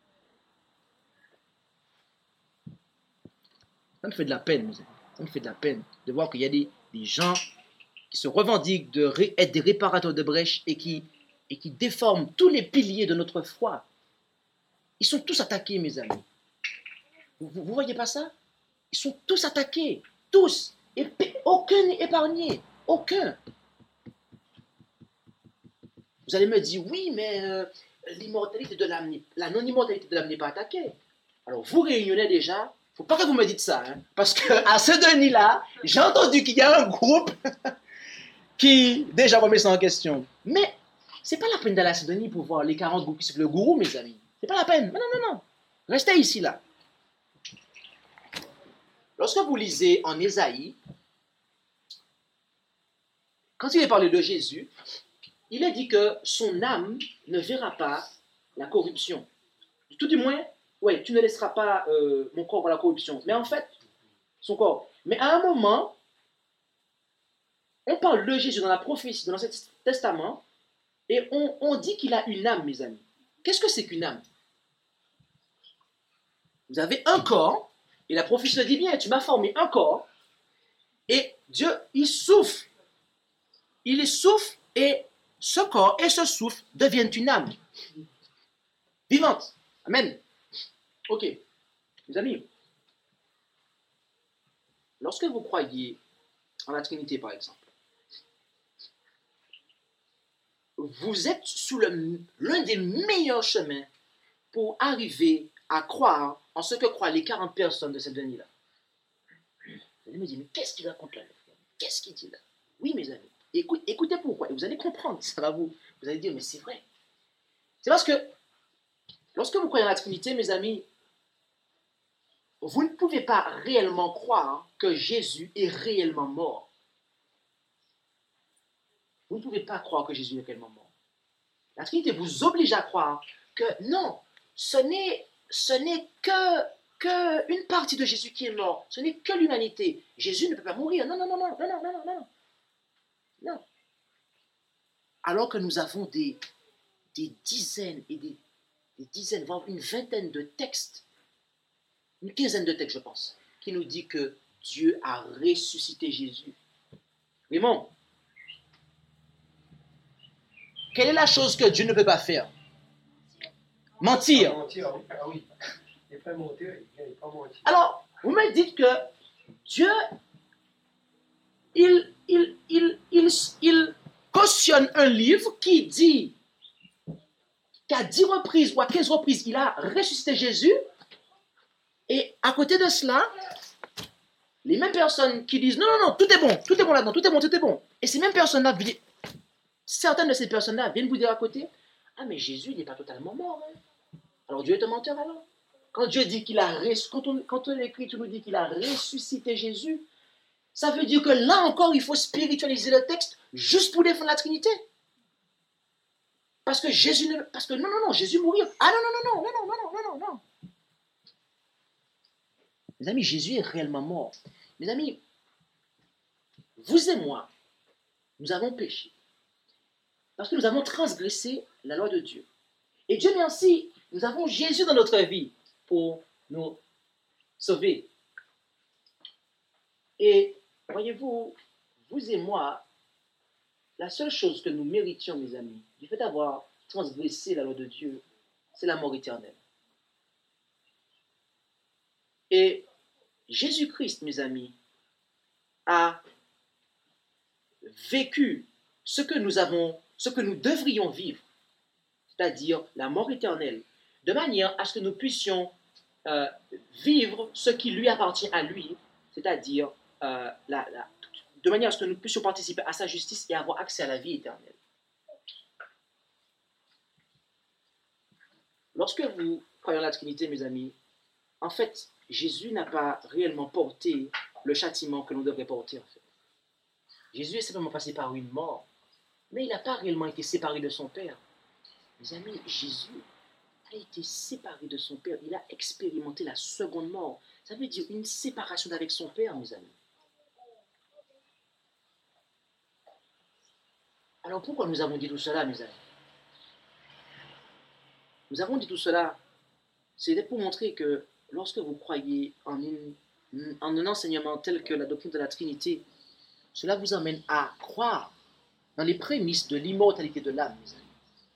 Ça me fait de la peine, mes amis. Ça me fait de la peine de voir qu'il y a des gens qui se revendiquent d'être des réparateurs de brèches et qui déforment tous les piliers de notre foi. Ils sont tous attaqués, mes amis. Vous ne voyez pas ça? Ils sont tous attaqués. Tous. Et aucun n'est épargné. Aucun. Vous allez me dire, oui, mais l'immortalité de l'âme, la non-immortalité de l'âme n'est pas attaquée. Alors, vous réunionnez déjà. Il ne faut pas que vous me dites ça. Hein, parce qu'à ce Denis-là, j'ai entendu qu'il y a un groupe qui déjà remet ça en question. Mais ce n'est pas la peine d'aller à Saint-Denis pour voir les 40 groupes qui suivent le gourou, mes amis. Ce n'est pas la peine. Non. Restez ici, là. Lorsque vous lisez en Ésaïe, quand il est parlé de Jésus, il est dit que son âme ne verra pas la corruption. Tout du moins, ouais, tu ne laisseras pas mon corps voir la corruption. Mais en fait, son corps. Mais à un moment, on parle de Jésus dans la prophétie, dans l'Ancien Testament, et on dit qu'il a une âme, mes amis. Qu'est-ce que c'est qu'une âme? Vous avez un corps, et la prophétie le dit bien, tu m'as formé un corps, et Dieu, il souffle. Il souffle, et ce corps et ce souffle deviennent une âme vivante. Amen. Ok. Mes amis, lorsque vous croyez en la Trinité, par exemple, vous êtes sur l'un des meilleurs chemins pour arriver à croire en ce que croient les 40 personnes de cette Denis-là. Vous allez me dire, mais qu'est-ce qu'il raconte là? Qu'est-ce qu'il dit là? Oui, mes amis, écoutez pourquoi, et vous allez comprendre, ça va vous allez dire, mais c'est vrai. C'est parce que, lorsque vous croyez en la Trinité, mes amis, vous ne pouvez pas réellement croire que Jésus est réellement mort. Vous ne pouvez pas croire que Jésus est réellement mort. La Trinité vous oblige à croire que non, ce n'est que une partie de Jésus qui est mort. Ce n'est que l'humanité. Jésus ne peut pas mourir. Non. Alors que nous avons des dizaines et des dizaines, voire une vingtaine de textes, une quinzaine de textes, je pense, qui nous dit que Dieu a ressuscité Jésus. Vraiment. Quelle est la chose que Dieu ne peut pas faire? Mentir. Ah oui. Il peut mentir, il peut mentir. Alors, vous me dites que Dieu, il cautionne un livre qui dit qu'à 10 reprises ou à 15 reprises, il a ressuscité Jésus. Et à côté de cela, les mêmes personnes qui disent non, tout est bon là-dedans, tout est bon. Et ces mêmes personnes-là, certaines de ces personnes-là viennent vous dire à côté, ah mais Jésus, il n'est pas totalement mort. Hein. Alors Dieu est un menteur alors? Quand Dieu dit qu'il a quand l'Écriture nous dit qu'il a ressuscité Jésus, ça veut dire que là encore, il faut spiritualiser le texte juste pour défendre la Trinité. Parce que Jésus mourir. Ah non. Mes amis, Jésus est réellement mort. Mes amis, vous et moi, nous avons péché. Parce que nous avons transgressé la loi de Dieu. Et Dieu merci, nous avons Jésus dans notre vie pour nous sauver. Et voyez-vous, vous et moi, la seule chose que nous méritions, mes amis, du fait d'avoir transgressé la loi de Dieu, c'est la mort éternelle. Et Jésus-Christ, mes amis, a vécu ce que nous devrions vivre, c'est-à-dire la mort éternelle, de manière à ce que nous puissions vivre ce qui lui appartient à lui, c'est-à-dire de manière à ce que nous puissions participer à sa justice et avoir accès à la vie éternelle. Lorsque vous croyez en la Trinité, mes amis, en fait, Jésus n'a pas réellement porté le châtiment que l'on devrait porter, en fait. Jésus est simplement passé par une mort, mais il n'a pas réellement été séparé de son Père. Mes amis, Jésus a été séparé de son Père. Il a expérimenté la seconde mort. Ça veut dire une séparation d'avec son Père, mes amis. Alors pourquoi nous avons dit tout cela, mes amis? Nous avons dit tout cela, c'était pour montrer que lorsque vous croyez en un enseignement tel que la doctrine de la Trinité, cela vous amène à croire dans les prémices de l'immortalité de l'âme, mes amis.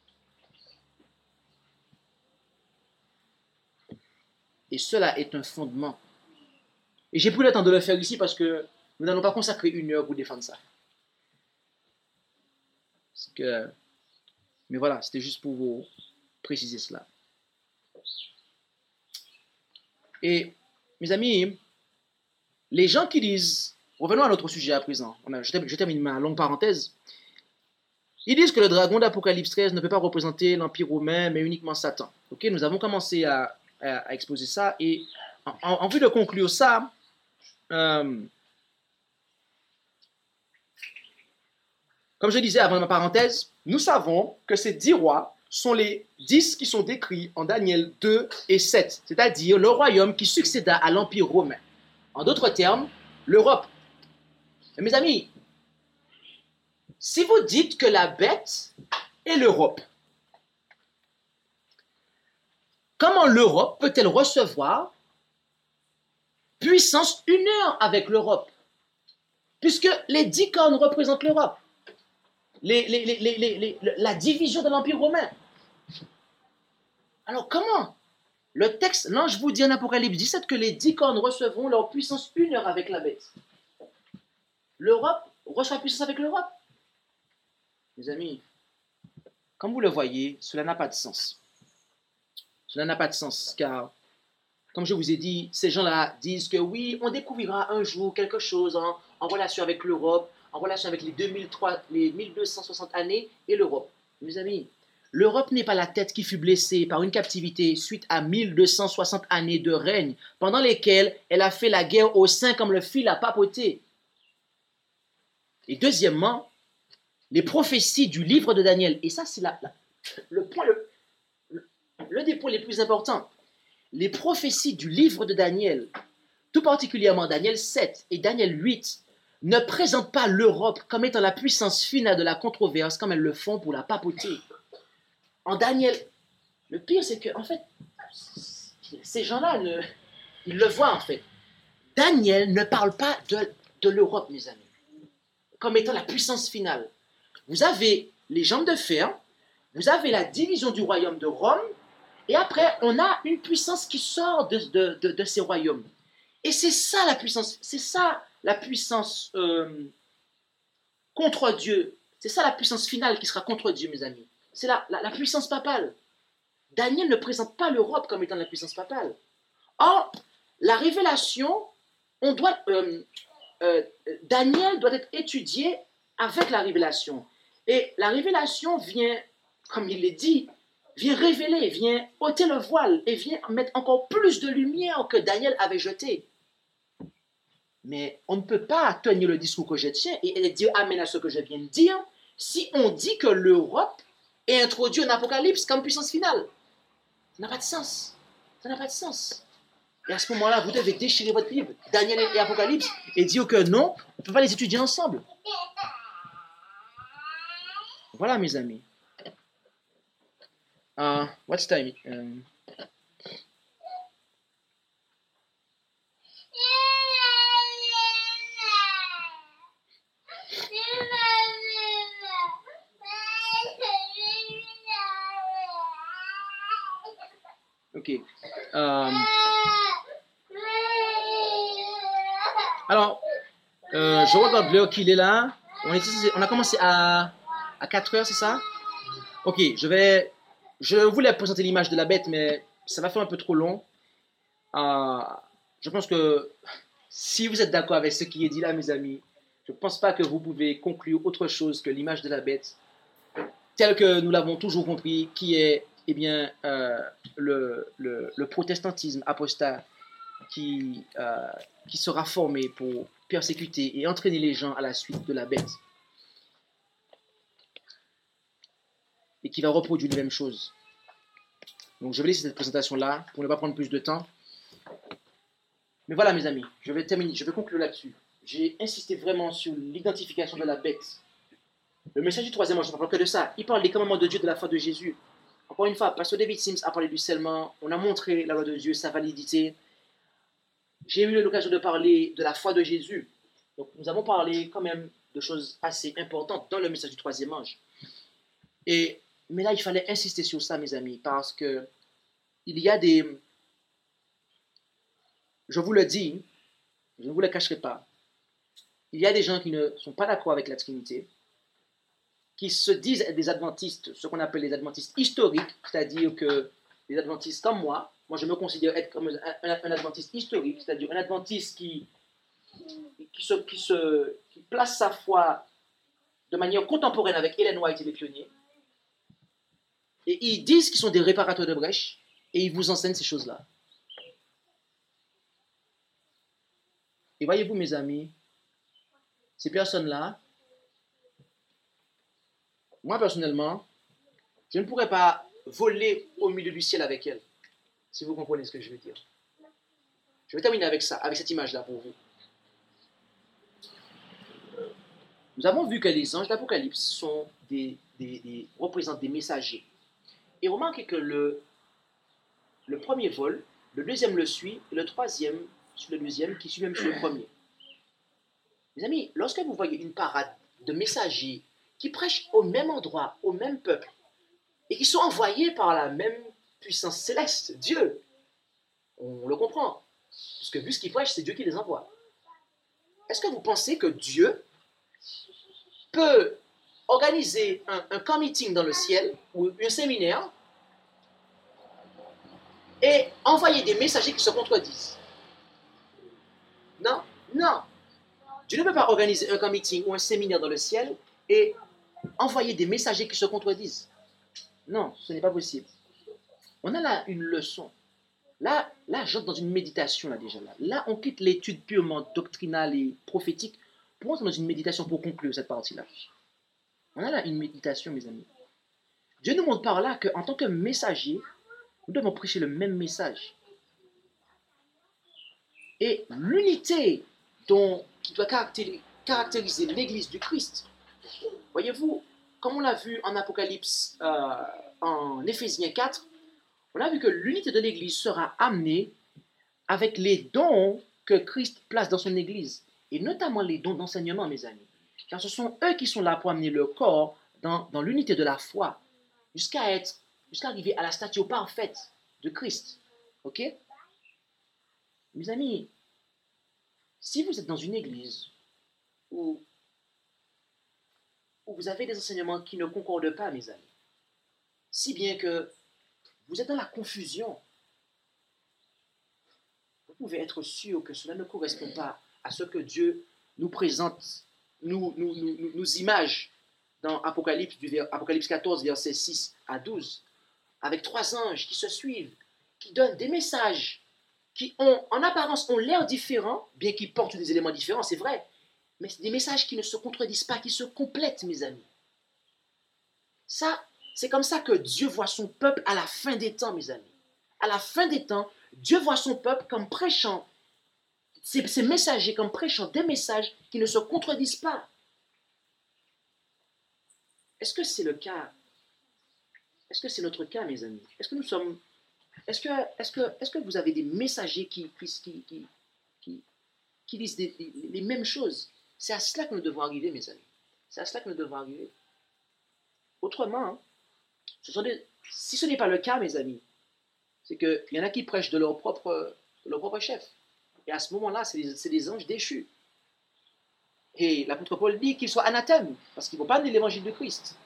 Et cela est un fondement. Et j'ai pris le temps de le faire ici parce que nous n'allons pas consacrer 1 heure pour défendre ça. Mais voilà, c'était juste pour vous préciser cela. Et mes amis, les gens qui disent, revenons à notre sujet à présent, je termine ma longue parenthèse, ils disent que le dragon d'Apocalypse 13 ne peut pas représenter l'Empire romain, mais uniquement Satan. Ok, nous avons commencé à exposer ça, et en vue de conclure ça, comme je disais avant ma parenthèse, nous savons que ces 10 rois sont les 10 qui sont décrits en Daniel 2 et 7, c'est-à-dire le royaume qui succéda à l'Empire romain. En d'autres termes, l'Europe. Et mes amis, si vous dites que la bête est l'Europe, comment l'Europe peut-elle recevoir puissance unie avec l'Europe? Puisque les 10 cornes représentent l'Europe. La division de l'Empire romain. Alors comment? Le texte, l'ange vous dit en Apocalypse 17 que les 10 cornes recevront leur puissance unie avec la bête. L'Europe reçoit puissance avec l'Europe. Mes amis, comme vous le voyez, cela n'a pas de sens. Cela n'a pas de sens, car, comme je vous ai dit, ces gens-là disent que oui, on découvrira un jour quelque chose en relation avec l'Europe, en relation avec les 1260 années et l'Europe. Mes amis, l'Europe n'est pas la tête qui fut blessée par une captivité suite à 1260 années de règne, pendant lesquelles elle a fait la guerre au sein comme le fit la papauté. Et deuxièmement, les prophéties du livre de Daniel, et ça c'est l'un des points les plus importants, les prophéties du livre de Daniel, tout particulièrement Daniel 7 et Daniel 8, ne présentent pas l'Europe comme étant la puissance finale de la controverse comme elles le font pour la papauté. En Daniel, le pire c'est que, en fait, ces gens-là, ils le voient en fait. Daniel ne parle pas de l'Europe, mes amis, comme étant la puissance finale. Vous avez les jambes de fer, vous avez la division du royaume de Rome, et après, on a une puissance qui sort de ces royaumes. Et c'est ça la puissance, contre Dieu. C'est ça la puissance finale qui sera contre Dieu, mes amis. C'est la puissance papale. Daniel ne présente pas l'Europe comme étant la puissance papale. Or, la révélation, Daniel doit être étudié avec la révélation. Et la révélation vient, comme il l'est dit, vient révéler, vient ôter le voile et vient mettre encore plus de lumière que Daniel avait jeté. Mais on ne peut pas tenir le discours que je tiens et dire amen à ce que je viens de dire si on dit que l'Europe est introduite en Apocalypse comme puissance finale. Ça n'a pas de sens. Ça n'a pas de sens. Et à ce moment-là, vous devez déchirer votre livre, Daniel et Apocalypse, et dire que non, on ne peut pas les étudier ensemble. Voilà, mes amis. What's time? Ok. Alors, je regarde l'heure qu'il est là. On a commencé à 4 heures, c'est ça? Ok, je voulais présenter l'image de la bête, mais ça va faire un peu trop long. Je pense que si vous êtes d'accord avec ce qui est dit là, mes amis, Je ne pense pas que vous pouvez conclure autre chose que l'image de la bête, telle que nous l'avons toujours compris, qui est le protestantisme apostat qui sera formé pour persécuter et entraîner les gens à la suite de la bête. Et qui va reproduire les mêmes choses. Donc je vais laisser cette présentation-là pour ne pas prendre plus de temps. Mais voilà mes amis, je vais terminer, je vais conclure là-dessus. J'ai insisté vraiment sur l'identification de la bête. Le message du troisième ange ne parle que de ça. Il parle des commandements de Dieu, de la foi de Jésus. Encore une fois, Pasteur David Sims a parlé du scellement. On a montré la loi de Dieu, sa validité. J'ai eu l'occasion de parler de la foi de Jésus. Donc nous avons parlé quand même de choses assez importantes dans le message du troisième ange. Mais là, il fallait insister sur ça, mes amis, parce que il y a des... Je vous le dis, je ne vous le cacherai pas. Il y a des gens qui ne sont pas d'accord avec la Trinité, qui se disent être des adventistes, ce qu'on appelle les adventistes historiques, c'est-à-dire que les adventistes comme moi je me considère être comme un adventiste historique, c'est-à-dire un adventiste qui place sa foi de manière contemporaine avec Ellen White et les pionniers. Et ils disent qu'ils sont des réparateurs de brèches, et ils vous enseignent ces choses-là. Et voyez-vous, mes amis, ces personnes-là, moi personnellement, je ne pourrais pas voler au milieu du ciel avec elles, si vous comprenez ce que je veux dire. Je vais terminer avec ça, avec cette image-là pour vous. Nous avons vu que les anges d'Apocalypse représentent des messagers. Et remarquez que le premier vole, le deuxième le suit, et le troisième suit le deuxième, qui suit même sur le premier. Mes amis, lorsque vous voyez une parade de messagers qui prêchent au même endroit, au même peuple, et qui sont envoyés par la même puissance céleste, Dieu, on le comprend. Parce que vu ce qu'ils prêchent, c'est Dieu qui les envoie. Est-ce que vous pensez que Dieu peut organiser un camp meeting dans le ciel, ou un séminaire, et envoyer des messagers qui se contredisent? Non, non. Dieu ne peut pas organiser un camp meeting ou un séminaire dans le ciel et envoyer des messagers qui se contredisent. Non, ce n'est pas possible. On a là une leçon. Là, j'entre dans une méditation là déjà. Là, on quitte l'étude purement doctrinale et prophétique pour entrer dans une méditation pour conclure cette partie-là. On a là une méditation, mes amis. Dieu nous montre par là qu'en tant que messager, nous devons prêcher le même message. Et l'unité qui doit caractériser l'Église du Christ. Voyez-vous, comme on l'a vu en Apocalypse, en Éphésiens 4, on a vu que l'unité de l'Église sera amenée avec les dons que Christ place dans son Église, et notamment les dons d'enseignement, mes amis. Car ce sont eux qui sont là pour amener le corps dans l'unité de la foi, jusqu'à arriver à la stature parfaite de Christ. Ok? Mes amis, si vous êtes dans une église où vous avez des enseignements qui ne concordent pas, mes amis, si bien que vous êtes dans la confusion, vous pouvez être sûr que cela ne correspond pas à ce que Dieu nous présente, nous image dans Apocalypse 14, versets 6 à 12, avec 3 anges qui se suivent, qui donnent des messages qui en apparence ont l'air différents, bien qu'ils portent des éléments différents, c'est vrai, mais c'est des messages qui ne se contredisent pas, qui se complètent, mes amis. Ça, c'est comme ça que Dieu voit son peuple à la fin des temps, mes amis. À la fin des temps, Dieu voit son peuple comme prêchant, ces messagers comme prêchant des messages qui ne se contredisent pas. Est-ce que c'est le cas? Est-ce que c'est notre cas, mes amis? Est-ce que vous avez des messagers qui disent les mêmes choses? C'est à cela que nous devons arriver, mes amis. C'est à cela que nous devons arriver. Autrement, si ce n'est pas le cas, mes amis, c'est qu'il y en a qui prêchent de leur propre chef. Et à ce moment-là, c'est des anges déchus. Et l'apôtre Paul dit qu'ils soient anathèmes, parce qu'ils ne vont pas amener l'évangile de Christ.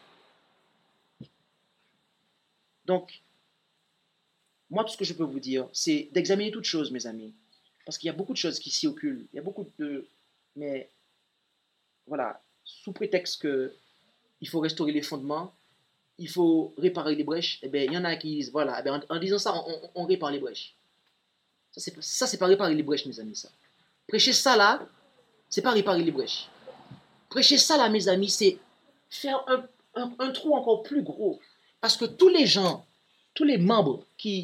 Donc, moi, tout ce que je peux vous dire, c'est d'examiner toutes choses, mes amis. Parce qu'il y a beaucoup de choses qui circulent. Il y a beaucoup de... Mais voilà, sous prétexte qu'il faut restaurer les fondements, il faut réparer les brèches, eh bien, il y en a qui disent, voilà, eh bien, en disant ça, on répare les brèches. Ça, c'est pas réparer les brèches, mes amis, ça. Prêcher ça, là, c'est pas réparer les brèches. Prêcher ça, là, mes amis, c'est faire un trou encore plus gros. Parce que tous les gens, tous les membres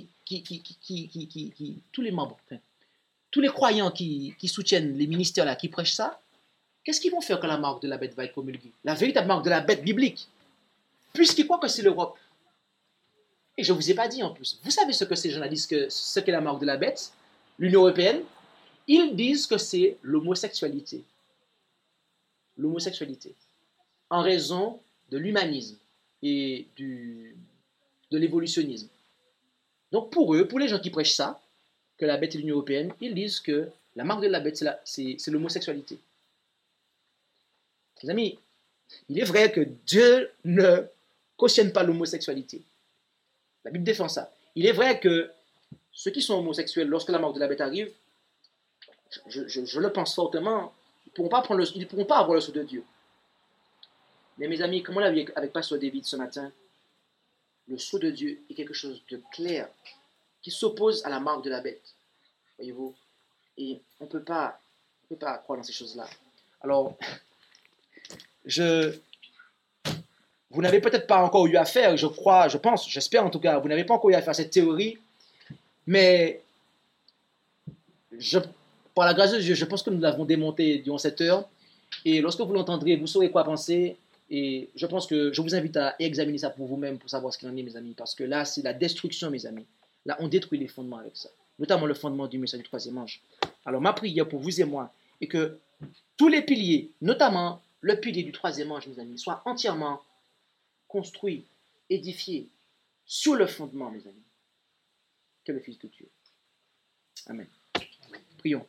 tous les croyants qui soutiennent les ministères là, qui prêchent ça, qu'est-ce qu'ils vont faire quand la marque de la bête va être promulguée? La véritable marque de la bête biblique. Puisqu'ils croient que c'est l'Europe. Et je ne vous ai pas dit en plus. Vous savez ce que ces gens-là disent, ce qu'est la marque de la bête? L'Union européenne, ils disent que c'est l'homosexualité. L'homosexualité. En raison de l'humanisme et de l'évolutionnisme. Donc pour eux, pour les gens qui prêchent ça, que la bête est l'Union européenne, ils disent que la marque de la bête, c'est l'homosexualité. Les amis, il est vrai que Dieu ne cautionne pas l'homosexualité. La Bible défend ça. Il est vrai que ceux qui sont homosexuels, lorsque la marque de la bête arrive, je le pense fortement, ils ne pourront pas avoir le sceau de Dieu. Mais mes amis, comme on l'a vu avec Pasteur David ce matin, le sceau de Dieu est quelque chose de clair qui s'oppose à la marque de la bête. Voyez-vous? Et on ne peut pas croire dans ces choses-là. Alors, vous n'avez peut-être pas encore eu affaire, j'espère en tout cas, vous n'avez pas encore eu affaire à cette théorie, mais par la grâce de Dieu, je pense que nous l'avons démonté durant cette heure, et lorsque vous l'entendrez, vous saurez quoi penser, et je pense que je vous invite à examiner ça pour vous-même, pour savoir ce qu'il en est, mes amis, parce que là, c'est la destruction, mes amis. Là, on détruit les fondements avec ça, notamment le fondement du message du troisième ange. Alors, ma prière pour vous et moi est que tous les piliers, notamment le pilier du troisième ange, mes amis, soient entièrement construits, édifiés sur le fondement, mes amis, qu'est le Fils de Dieu. Amen. Prions.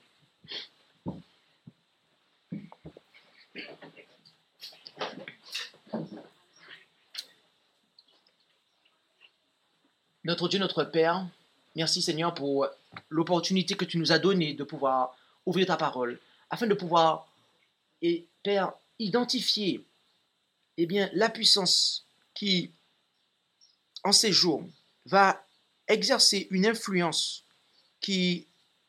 Notre Dieu, notre Père, merci Seigneur pour l'opportunité que tu nous as donnée de pouvoir ouvrir ta parole, afin de pouvoir, et Père, identifier la puissance qui, en ces jours, va exercer une influence qui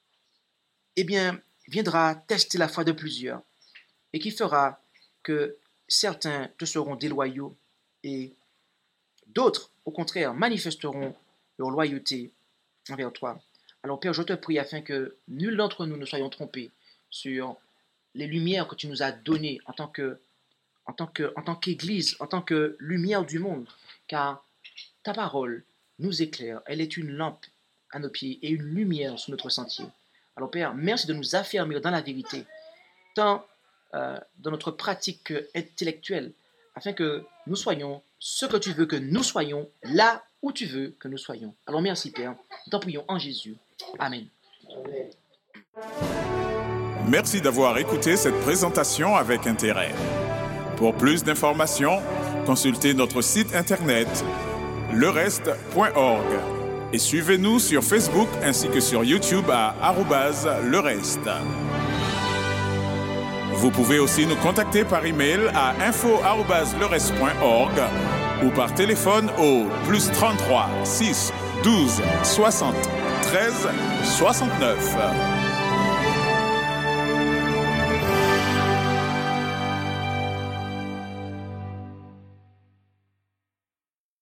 viendra tester la foi de plusieurs et qui fera que certains te seront déloyaux et d'autres, au contraire, manifesteront leur loyauté envers toi. Alors Père, je te prie afin que nul d'entre nous ne soyons trompés sur les lumières que tu nous as données en tant qu'Église, en tant que lumière du monde, car ta parole nous éclaire, elle est une lampe à nos pieds et une lumière sur notre sentier. Alors Père, merci de nous affermir dans la vérité, tant dans notre pratique intellectuelle, afin que nous soyons ce que tu veux que nous soyons, là où tu veux que nous soyons. Alors merci Père, nous t'en prions en Jésus. Amen. Merci d'avoir écouté cette présentation avec intérêt. Pour plus d'informations, consultez notre site internet lereste.org et suivez-nous sur Facebook ainsi que sur YouTube à @lereste. Vous pouvez aussi nous contacter par email à info@lereste.org ou par téléphone au +33 6 12 60 13 69.